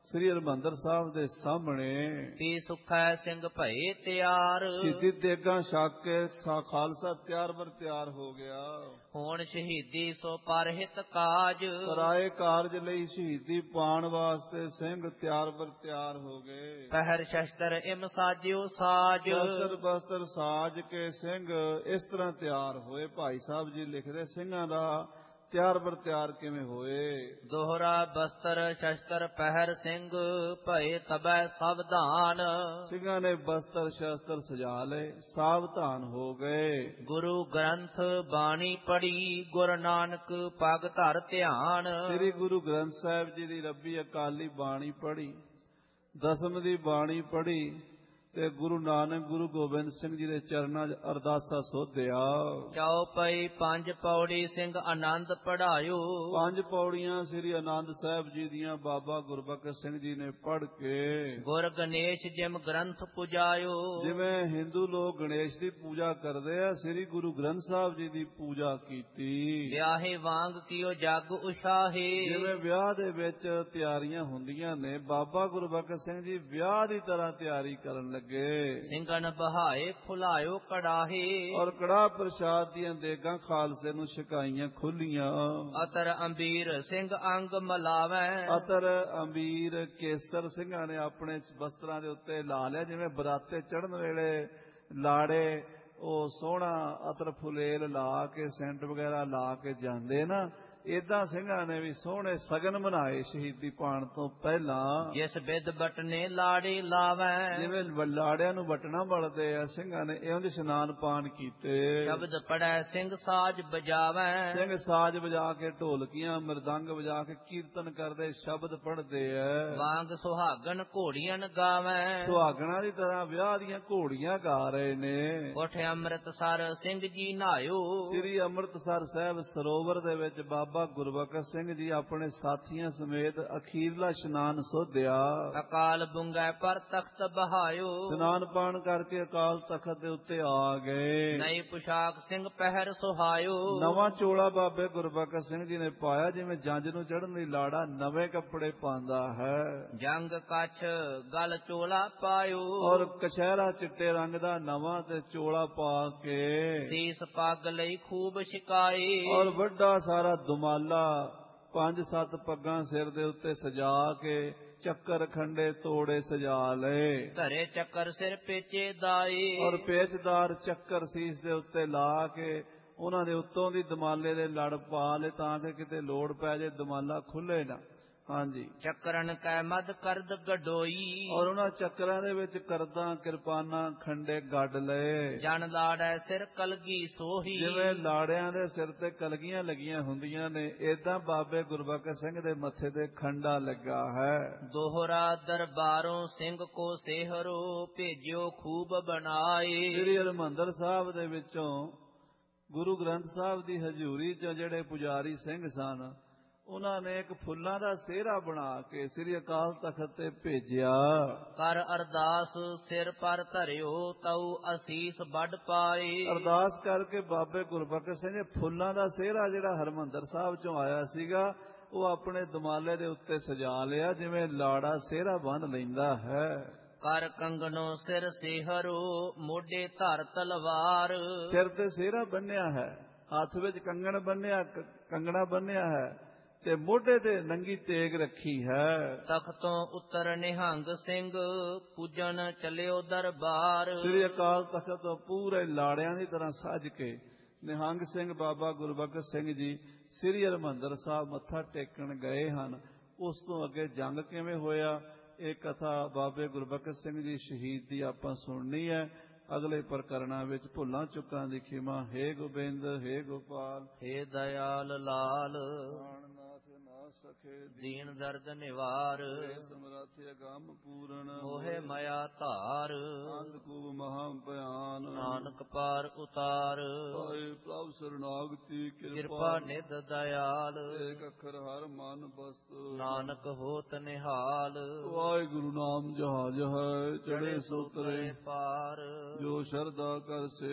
ਸ੍ਰੀ ਹਰਿਮੰਦਰ ਸਾਹਿਬ ਦੇ ਸਾਹਮਣੇ ਪੀ ਸੁਖੈ ਸਿੰਘ ਭਏ ਤਿਆਰ। ਸ਼ਹੀਦੀ ਤੇਗਾਂ ਛਕ ਕੇ ਸਾ ਖਾਲਸਾ ਤਿਆਰ ਬਰ ਤਿਆਰ ਹੋ ਗਿਆ। ਹੁਣ ਸ਼ਹੀਦੀ ਸੋ ਪਰਹਿਤ ਕਾਜ। ਪਰਾਏ ਕਾਰਜ ਲਈ ਸ਼ਹੀਦੀ ਪਾਉਣ ਵਾਸਤੇ ਸਿੰਘ ਤਿਆਰ ਬਰ ਤਿਆਰ ਹੋ ਗਏ। ਪਹਿਰ ਸ਼ਸਤਰ ਇਮ ਸਾਜਿਓ ਸਾਜ। ਸ਼ਸਤਰ ਬਸਤਰ ਸਾਜ ਕੇ ਸਿੰਘ ਇਸ ਤਰ੍ਹਾਂ ਤਿਆਰ ਹੋਏ। ਭਾਈ ਸਾਹਿਬ ਜੀ ਲਿਖਦੇ ਸਿੰਘਾਂ ਦਾ ਤਿਆਰ ਬਰ ਤਿਆਰ ਕਿਵੇਂ ਹੋਏ। ਦੋਹਰਾ ਬਸਤਰ ਸ਼ਸਤਰ ਪਹਿਰ ਸਿੰਘ ਭਏ ਤਬੈ ਸਾਵਧਾਨ। ਸਿੰਘਾਂ ਨੇ ਬਸਤਰ ਸ਼ਸਤਰ ਸਜਾ ਲਏ, ਸਾਵਧਾਨ ਹੋ ਗਏ। ਗੁਰੂ ਗ੍ਰੰਥ ਬਾਣੀ ਪੜੀ ਗੁਰ ਨਾਨਕ ਪਗ ਧਰ ਧਿਆਨ। ਸ੍ਰੀ ਗੁਰੂ ਗ੍ਰੰਥ ਸਾਹਿਬ ਜੀ ਦੀ ਰੱਬੀ ਅਕਾਲੀ ਬਾਣੀ ਪੜੀ, ਦਸਮ ਦੀ ਬਾਣੀ ਪੜੀ ਤੇ ਗੁਰੂ ਨਾਨਕ ਗੁਰੂ ਗੋਬਿੰਦ ਸਿੰਘ ਜੀ ਦੇ ਚਰਨਾਂ 'ਚ ਅਰਦਾਸਾ ਸੋਧਿਆ। ਚੌਪਈ ਪੰਜ ਪੌੜੀ ਸਿੰਘ ਆਨੰਦ ਪੜਾਇਓ। ਪੰਜ ਪੌੜੀਆਂ ਸ੍ਰੀ ਆਨੰਦ ਸਾਹਿਬ ਜੀ ਦੀਆਂ ਬਾਬਾ ਗੁਰਬਖਸ਼ ਸਿੰਘ ਜੀ ਨੇ ਪੜ੍ਹ ਕੇ ਗੁਰ ਗਣੇਸ਼ ਜਿਮ ਗ੍ਰੰਥ ਪੁਜਾਇਓ। ਜਿਵੇਂ ਹਿੰਦੂ ਲੋਕ ਗਣੇਸ਼ ਦੀ ਪੂਜਾ ਕਰਦੇ ਆ, ਸ੍ਰੀ ਗੁਰੂ ਗ੍ਰੰਥ ਸਾਹਿਬ ਜੀ ਦੀ ਪੂਜਾ ਕੀਤੀ। ਵਿਆਹੇ ਵਾਂਗ ਕੀਓ ਜਗ ਉਸ਼ਾਹੇ। ਜਿਵੇਂ ਵਿਆਹ ਦੇ ਵਿੱਚ ਤਿਆਰੀਆਂ ਹੁੰਦੀਆਂ ਨੇ, ਬਾਬਾ ਗੁਰਬਖਸ਼ ਸਿੰਘ ਜੀ ਵਿਆਹ ਦੀ ਤਰ੍ਹਾਂ ਤਿਆਰੀ ਕਰਨ ਲੱਗੇ। ਸਿੰਘਨ ਬਹਾਏ ਖੁਲਾਇਓ ਕੜਾਹੇ। ਔਰ ਕੜਾਹ ਪ੍ਰਸ਼ਾਦ ਦੀਆਂ ਦੇਗਾਂ ਖਾਲਸੇ ਨੂੰ ਛਕਾਈਆਂ ਖੁੱਲੀਆਂ। ਅਤਰ ਅੰਬੀਰ ਸਿੰਘ ਅੰਗ ਮਲਾਵੈ। ਅਤਰ ਅੰਬੀਰ ਕੇਸਰ ਸਿੰਘਾਂ ਨੇ ਆਪਣੇ ਵਸਤਰਾਂ ਦੇ ਉੱਤੇ ਲਾ ਲਿਆ। ਜਿਵੇਂ ਬਰਾਤੇ ਚੜ੍ਹਨ ਵੇਲੇ ਲਾੜੇ ਉਹ ਸੋਹਣਾ ਅਤਰ ਫੁਲੇਲ ਲਾ ਕੇ ਸੈਂਟ ਵਗੈਰਾ ਲਾ ਕੇ ਜਾਂਦੇ ਨਾ, ਏਦਾਂ ਸਿੰਘਾਂ ਨੇ ਵੀ ਸੋਹਣੇ ਸਗਨ ਮਨਾਏ ਸ਼ਹੀਦੀ ਪਾਉਣ ਤੋਂ ਪਹਿਲਾਂ। ਜਿਸ ਬਿਦ ਬਟਨੇ ਲਾੜੇ ਲਾਵੈ। ਜਿਵੇਂ ਲਾੜਿਆਂ ਨੂੰ ਬਟਨਾ ਮਲਦੇ ਆ, ਸਿੰਘਾਂ ਨੇ ਇਉਂ ਜਿਹੇ ਇਸ਼ਨਾਨ ਪਾਨ ਕੀਤੇ। ਸ਼ਬਦ ਪੜੈ ਸਿੰਘ ਸਾਜ ਬਜਾਵੈ। ਸਿੰਘ ਸਾਜ ਵਜਾ ਕੇ ਢੋਲਕੀਆਂ ਮਰਦੰਗ ਵਜਾ ਕੇ ਕੀਰਤਨ ਕਰਦੇ, ਸ਼ਬਦ ਪੜ੍ਹਦੇ ਆ। ਵਾਂਗ ਸੁਹਾਗਣ ਘੋੜੀਆਂ ਗਾਵੈ। ਸੁਹਾਗਣਾ ਦੀ ਤਰ੍ਹਾਂ ਵਿਆਹ ਦੀਆਂ ਘੋੜੀਆਂ ਗਾ ਰਹੇ ਨੇ। ਉਠ ਅੰਮ੍ਰਿਤਸਰ ਸਿੰਘ ਜੀ ਨਹਾਇਓ। ਸ੍ਰੀ ਅੰਮ੍ਰਿਤਸਰ ਸਾਹਿਬ ਸਰੋਵਰ ਦੇ ਵਿੱਚ ਬਾਬਾ ਗੁਰਬਖਸ਼ ਸਿੰਘ ਜੀ ਆਪਣੇ ਸਾਥੀਆਂ ਸਮੇਤ ਅਖੀਰਲਾ ਇਸ਼ਨਾਨ ਸੋਧਿਆ। ਅਕਾਲ ਬੁੰਗੈ ਪਰ ਤਖਤ ਬਹਾਇਓ। ਇਸ਼ਨਾਨ ਪਾਣ ਕਰਕੇ ਅਕਾਲ ਤਖਤ ਦੇ ਉੱਤੇ ਆ ਗਏ। ਨਈ ਪੁਸ਼ਾਕ ਸਿੰਘ ਪਹਿਰ ਸੁਹਾਇਓ। ਨਵਾਂ ਚੋਲਾ ਬਾਬੇ ਗੁਰਬਖਸ਼ ਸਿੰਘ ਜੀ ਨੇ ਪਾਇਆ, ਜਿਵੇਂ ਜੰਝ ਨੂੰ ਚੜ੍ਹਨ ਲਈ ਲਾੜਾ ਨਵੇਂ ਕੱਪੜੇ ਪਾਉਂਦਾ ਹੈ। ਜੰਗ ਕੱਛ ਗਲ ਚੋਲਾ ਪਾਇਓ। ਔਰ ਕਛਹਿਰਾ ਚਿੱਟੇ ਰੰਗ ਦਾ ਨਵਾਂ ਤੇ ਚੋਲਾ ਪਾ ਕੇ ਸੀਸ ਪੱਗ ਲਈ ਖੂਬ ਛਿਕਾਏ। ਔਰ ਵੱਡਾ ਸਾਰਾ ਦੁਮਾਲਾ ਪੰਜ ਸੱਤ ਪੱਗਾਂ ਸਿਰ ਦੇ ਉੱਤੇ ਸਜਾ ਕੇ ਚੱਕਰ ਖੰਡੇ ਤੋੜੇ ਸਜਾ ਲਏ। ਧਰੇ ਚੱਕਰ ਸਿਰ ਪੇਚੇ ਦਾਏ। ਔਰ ਪੇਚਦਾਰ ਚੱਕਰ ਸੀਸ ਦੇ ਉੱਤੇ ਲਾ ਕੇ ਉਹਨਾਂ ਦੇ ਉੱਤੋਂ ਦੀ ਦਮਾਲੇ ਦੇ ਲੜ ਪਾ ਲਏ, ਤਾਂ ਕਿ ਕਿਤੇ ਲੋੜ ਪੈ ਜੇ ਦਮਾਲਾ ਖੁੱਲੇ ਨਾ। ਹਾਂਜੀ। ਚੱਕਰਨ ਕੈ ਮਦ ਕਰਦ ਗਡੋਈ। ਔਰ ਉਹਨਾਂ ਚੱਕਰਾਂ ਦੇ ਵਿੱਚ ਕਰਦਾਂ ਕਿਰਪਾਨਾਂ ਖੰਡੇ ਗੱਡ ਲਏ। ਜਨ ਲਾੜੈ ਸਿਰ ਕਲਗੀ ਸੋਹੀ। ਜਿਵੇਂ ਲਾੜਿਆਂ ਦੇ ਸਿਰ ਤੇ ਕਲਗੀਆਂ ਲੱਗੀਆਂ ਹੁੰਦੀਆਂ ਨੇ, ਏਦਾਂ ਬਾਬੇ ਗੁਰਬਖਸ਼ ਸਿੰਘ ਦੇ ਮੱਥੇ ਤੇ ਖੰਡਾ ਲੱਗਾ ਹੈ। ਦੋਹਰਾ ਦਰਬਾਰੋਂ ਸਿੰਘ ਕੋ ਸੇਹਰੋ ਭੇਜਿਓ ਖੂਬ ਬਣਾਏ। ਸ੍ਰੀ ਹਰਿਮੰਦਰ ਸਾਹਿਬ ਦੇ ਵਿੱਚੋਂ ਗੁਰੂ ਗ੍ਰੰਥ ਸਾਹਿਬ ਦੀ ਹਜ਼ੂਰੀ 'ਚ ਜਿਹੜੇ ਪੁਜਾਰੀ ਸਿੰਘ ਸਨ, ਉਹਨਾਂ ਨੇ ਇੱਕ ਫੁੱਲਾਂ ਦਾ ਸਿਹਰਾ ਬਣਾ ਕੇ ਸ੍ਰੀ ਅਕਾਲ ਤਖਤ ਤੇ ਭੇਜਿਆ। ਕਰ ਅਰਦਾਸ ਸਿਰ ਪਰ ਧਰਿਓ ਤਉ ਅਸੀਸ ਵੱਡ ਪਾਏ। ਅਰਦਾਸ ਕਰਕੇ ਬਾਬੇ ਗੁਰਬਖਸ਼ ਸਿੰਘ ਨੇ ਫੁੱਲਾਂ ਦਾ ਸਿਹਰਾ ਜਿਹੜਾ ਹਰਿਮੰਦਰ ਸਾਹਿਬ ਚੋਂ ਆਇਆ ਸੀਗਾ, ਉਹ ਆਪਣੇ ਦਮਾਲੇ ਦੇ ਉੱਤੇ ਸਜਾ ਲਿਆ, ਜਿਵੇਂ ਲਾੜਾ ਸਿਹਰਾ ਬੰਨ੍ਹ ਲੈਂਦਾ ਹੈ। ਕਰ ਕੰਗਨੋ ਸਿਰ ਸਿਹਰੋ ਮੋਢੇ ਧਰ ਤਲਵਾਰ। ਸਿਰ ਤੇ ਸਿਹਰਾ ਬੰਨਿਆ ਹੈ, ਹੱਥ ਵਿੱਚ ਕੰਗਣ ਬੰਨਿਆ ਕੰਗਣਾ ਬੰਨਿਆ ਹੈ ਤੇ ਮੋਢੇ ਤੇ ਨੰਗੀ ਤੇਗ ਰੱਖੀ ਹੈ। ਤਖਤੋਂ ਉਤਰ ਨਿਹੰਗ ਸਿੰਘ ਪੂਜਨ ਚਲਿਓ ਦਰਬਾਰ। ਸ੍ਰੀ ਅਕਾਲ ਤਖਤ ਤੋਂ ਪੂਰੇ ਲਾੜਿਆਂ ਦੀ ਤਰ੍ਹਾਂ ਸੱਜ ਕੇ ਨਿਹੰਗ ਸਿੰਘ ਬਾਬਾ ਗੁਰਬਖਸ਼ ਸਿੰਘ ਜੀ ਸ੍ਰੀ ਹਰਿਮੰਦਰ ਸਾਹਿਬ ਮੱਥਾ ਟੇਕਣ ਗਏ ਹਨ। ਉਸ ਤੋਂ ਅੱਗੇ ਜੰਗ ਕਿਵੇਂ ਹੋਇਆ, ਇਹ ਕਥਾ ਬਾਬੇ ਗੁਰਬਖਸ਼ ਸਿੰਘ ਜੀ ਸ਼ਹੀਦ ਦੀ ਆਪਾਂ ਸੁਣਨੀ ਹੈ। ਅਗਲੇ ਪ੍ਰਕਰਣਾਂ ਵਿੱਚ ਭੁੱਲਾਂ ਚੁੱਕਾਂ ਦੀ ਖਿਮਾ। ਹੇ ਗੋਬਿੰਦ, ਹੇ ਗੋਪਾਲ, ਹੇ ਦਇਆਲ ਲਾਲ, ਸਖੇ ਦੀਨ ਦਰਦ ਨਿਵਾਰ। ਸਮਰੱਥ ਅਗੰਮ ਪੂਰਨ ਮੋਹਿ ਮਾਇਆ ਧਾਰ। ਅੰਧਕੂਪ ਮਹਾ ਭਿਆਨ ਨਾਨਕ ਪਾਰ ਉਤਾਰ। ਹਾਏ ਪ੍ਰਭ ਸਰਨਾਗਤੀ ਕਿਰਪਾ ਨਿਧ ਦਇਆਲ। ਏਕ ਅੱਖਰ ਹਰ ਮਨ ਬਸਤ ਨਾਨਕ ਹੋਤ ਨਿਹਾਲ। ਵਾਹਿਗੁਰੂ ਨਾਮ ਜਹਾਜ ਹੈ ਚੜੇ ਸੋ ਤਰੇ ਪਾਰ। ਜੋ ਸ਼ਰਧਾ ਕਰ ਸੇ